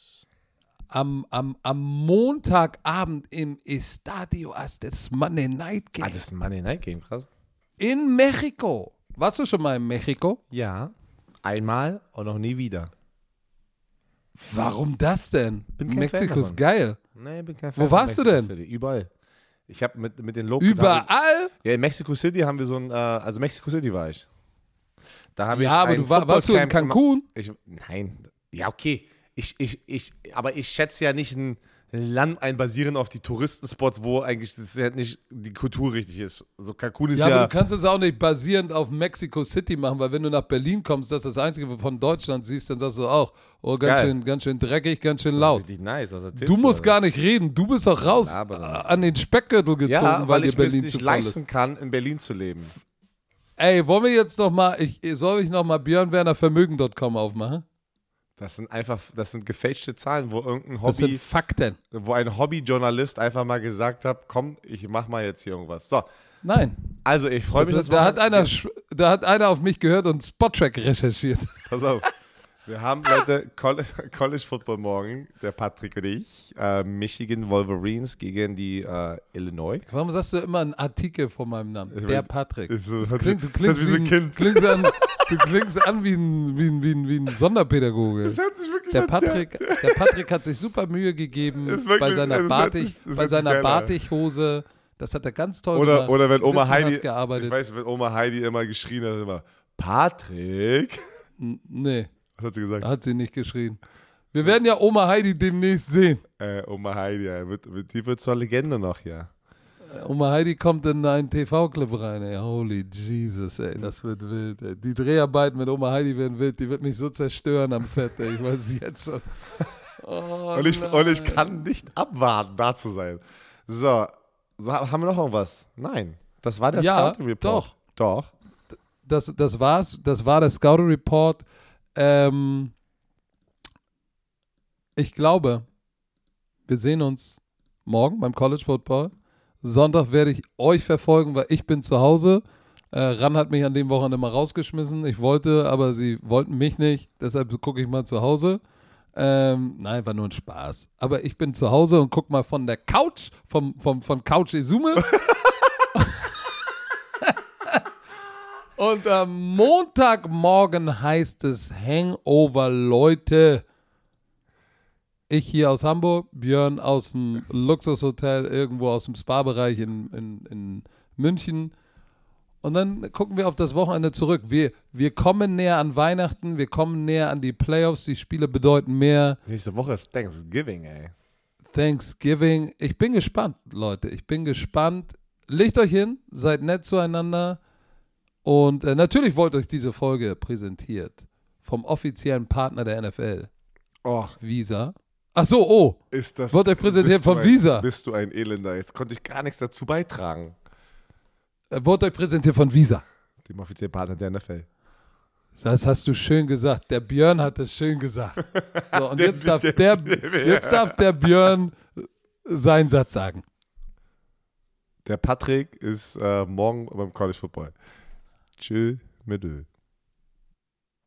am, am, am Montagabend im Estadio Azteca, das Monday Night Game Ah, das ist ein Monday Night Game, krass. in Mexiko. Warst du schon mal in Mexiko? Ja, einmal und noch nie wieder. Warum das denn? Bin kein Mexiko Fan ist davon. geil. Nee, bin kein Wo Fan von warst du Mexico denn? City. Überall. Ich habe mit, mit den Locals... Überall? Ja, in Mexico City haben wir so ein, äh, also Mexico City war ich. Da habe ich Ja, aber ein du war, warst du in Footballcamp Cancun? Ich, nein, ja, okay. Ich, ich, ich, aber ich schätze ja nicht ein Land ein basierend auf die Touristenspots, wo eigentlich das ja nicht die Kultur richtig ist. So Cancun ist Ja, ja. aber du kannst es auch nicht basierend auf Mexico City machen, weil wenn du nach Berlin kommst, das ist das Einzige, was du von Deutschland siehst, dann sagst du auch, oh, Ist ganz geil. schön, ganz schön dreckig, ganz schön das laut. ist richtig nice. Was erzählst Du musst Alter? gar nicht reden, du bist auch raus äh, Laber. an den Speckgürtel gezogen, Ja, weil, weil dir ich mir es Berlin nicht zu voll ist. leisten kann, in Berlin zu leben. Ey, wollen wir jetzt noch mal, ich, soll ich noch mal Björn Werner Vermögen Punkt com aufmachen? Das sind einfach, das sind gefälschte Zahlen, wo irgendein Das sind Hobby, Fakten. wo ein Hobbyjournalist einfach mal gesagt hat, komm, ich mach mal jetzt hier irgendwas. So, Nein. also ich freue mich, Also, dass da, hat wir- einer, sch- da hat einer auf mich gehört und Spottrack recherchiert. Pass auf. Wir haben, Leute, College, College Football morgen, der Patrick und ich, äh, Michigan Wolverines gegen die äh, Illinois. Warum sagst du immer einen Artikel vor meinem Namen? Ich Der mein, Patrick. ist so- Das das klingt, du hört sich- das klingst hört sich wie wie ein, ein Kind. klingst an, du klingst an wie ein, wie ein, wie ein, wie ein Sonderpädagoge. Das hört sich wirklich Der an, Patrick, der Patrick hat sich super Mühe gegeben Ist wirklich- bei seiner, das hört Batik, sich- das bei hört sich seiner geil an. Batikhose. Das hat er ganz toll Oder, gemacht. oder wenn Oma Gewissenhaft Heidi, gearbeitet. ich weiß, wenn Oma Heidi immer geschrien hat, immer, Patrick. N- Nee, Was hat sie gesagt? hat sie nicht geschrien. Wir werden ja Oma Heidi demnächst sehen. Äh, Oma Heidi, ja, wird, wird, die wird zur Legende noch, ja. Oma Heidi kommt in einen T V-Clip rein, ey. Holy Jesus, ey, das wird wild, ey. Die Dreharbeiten mit Oma Heidi werden wild, die wird mich so zerstören am Set, ey. Ich weiß es jetzt schon. Oh, Und ich, nein. und ich kann nicht abwarten, da zu sein. So, so haben wir noch irgendwas? Nein. Das war der Ja, Scouting Report. doch. Doch. Das, das war's, das war der Scouting Report. Ähm, ich glaube, wir sehen uns morgen beim College Football. Sonntag werde ich euch verfolgen, weil ich bin zu Hause. Äh, Ran hat mich an dem Wochenende mal rausgeschmissen. Ich wollte, aber sie wollten mich nicht. Deshalb gucke ich mal zu Hause. Ähm, nein, war nur ein Spaß. Aber ich bin zu Hause und gucke mal von der Couch, vom, vom, von Couch Izume. Und am Montagmorgen heißt es Hangover, Leute. Ich hier aus Hamburg, Björn aus dem Luxushotel, irgendwo aus dem Spa-Bereich in, in, in München. Und dann gucken wir auf das Wochenende zurück. Wir, wir kommen näher an Weihnachten, wir kommen näher an die Playoffs, die Spiele bedeuten mehr. Nächste Woche ist Thanksgiving, ey. Thanksgiving. Ich bin gespannt, Leute. Ich bin gespannt. Legt euch hin, seid nett zueinander. Und äh, natürlich wurde euch diese Folge präsentiert vom offiziellen Partner der N F L, Och, Visa. Ach so, oh. ist das. Wird euch präsentiert bist du von ein, Visa. Bist du ein Elender? Jetzt konnte ich gar nichts dazu beitragen. Wurde euch präsentiert von Visa. Dem offiziellen Partner der N F L. Das hast du schön gesagt. Der Björn hat es schön gesagt. So, und Der- jetzt darf der- der, der- jetzt darf der Björn seinen Satz sagen. Der Patrick ist äh, morgen beim College Football. Tschö mit Ö.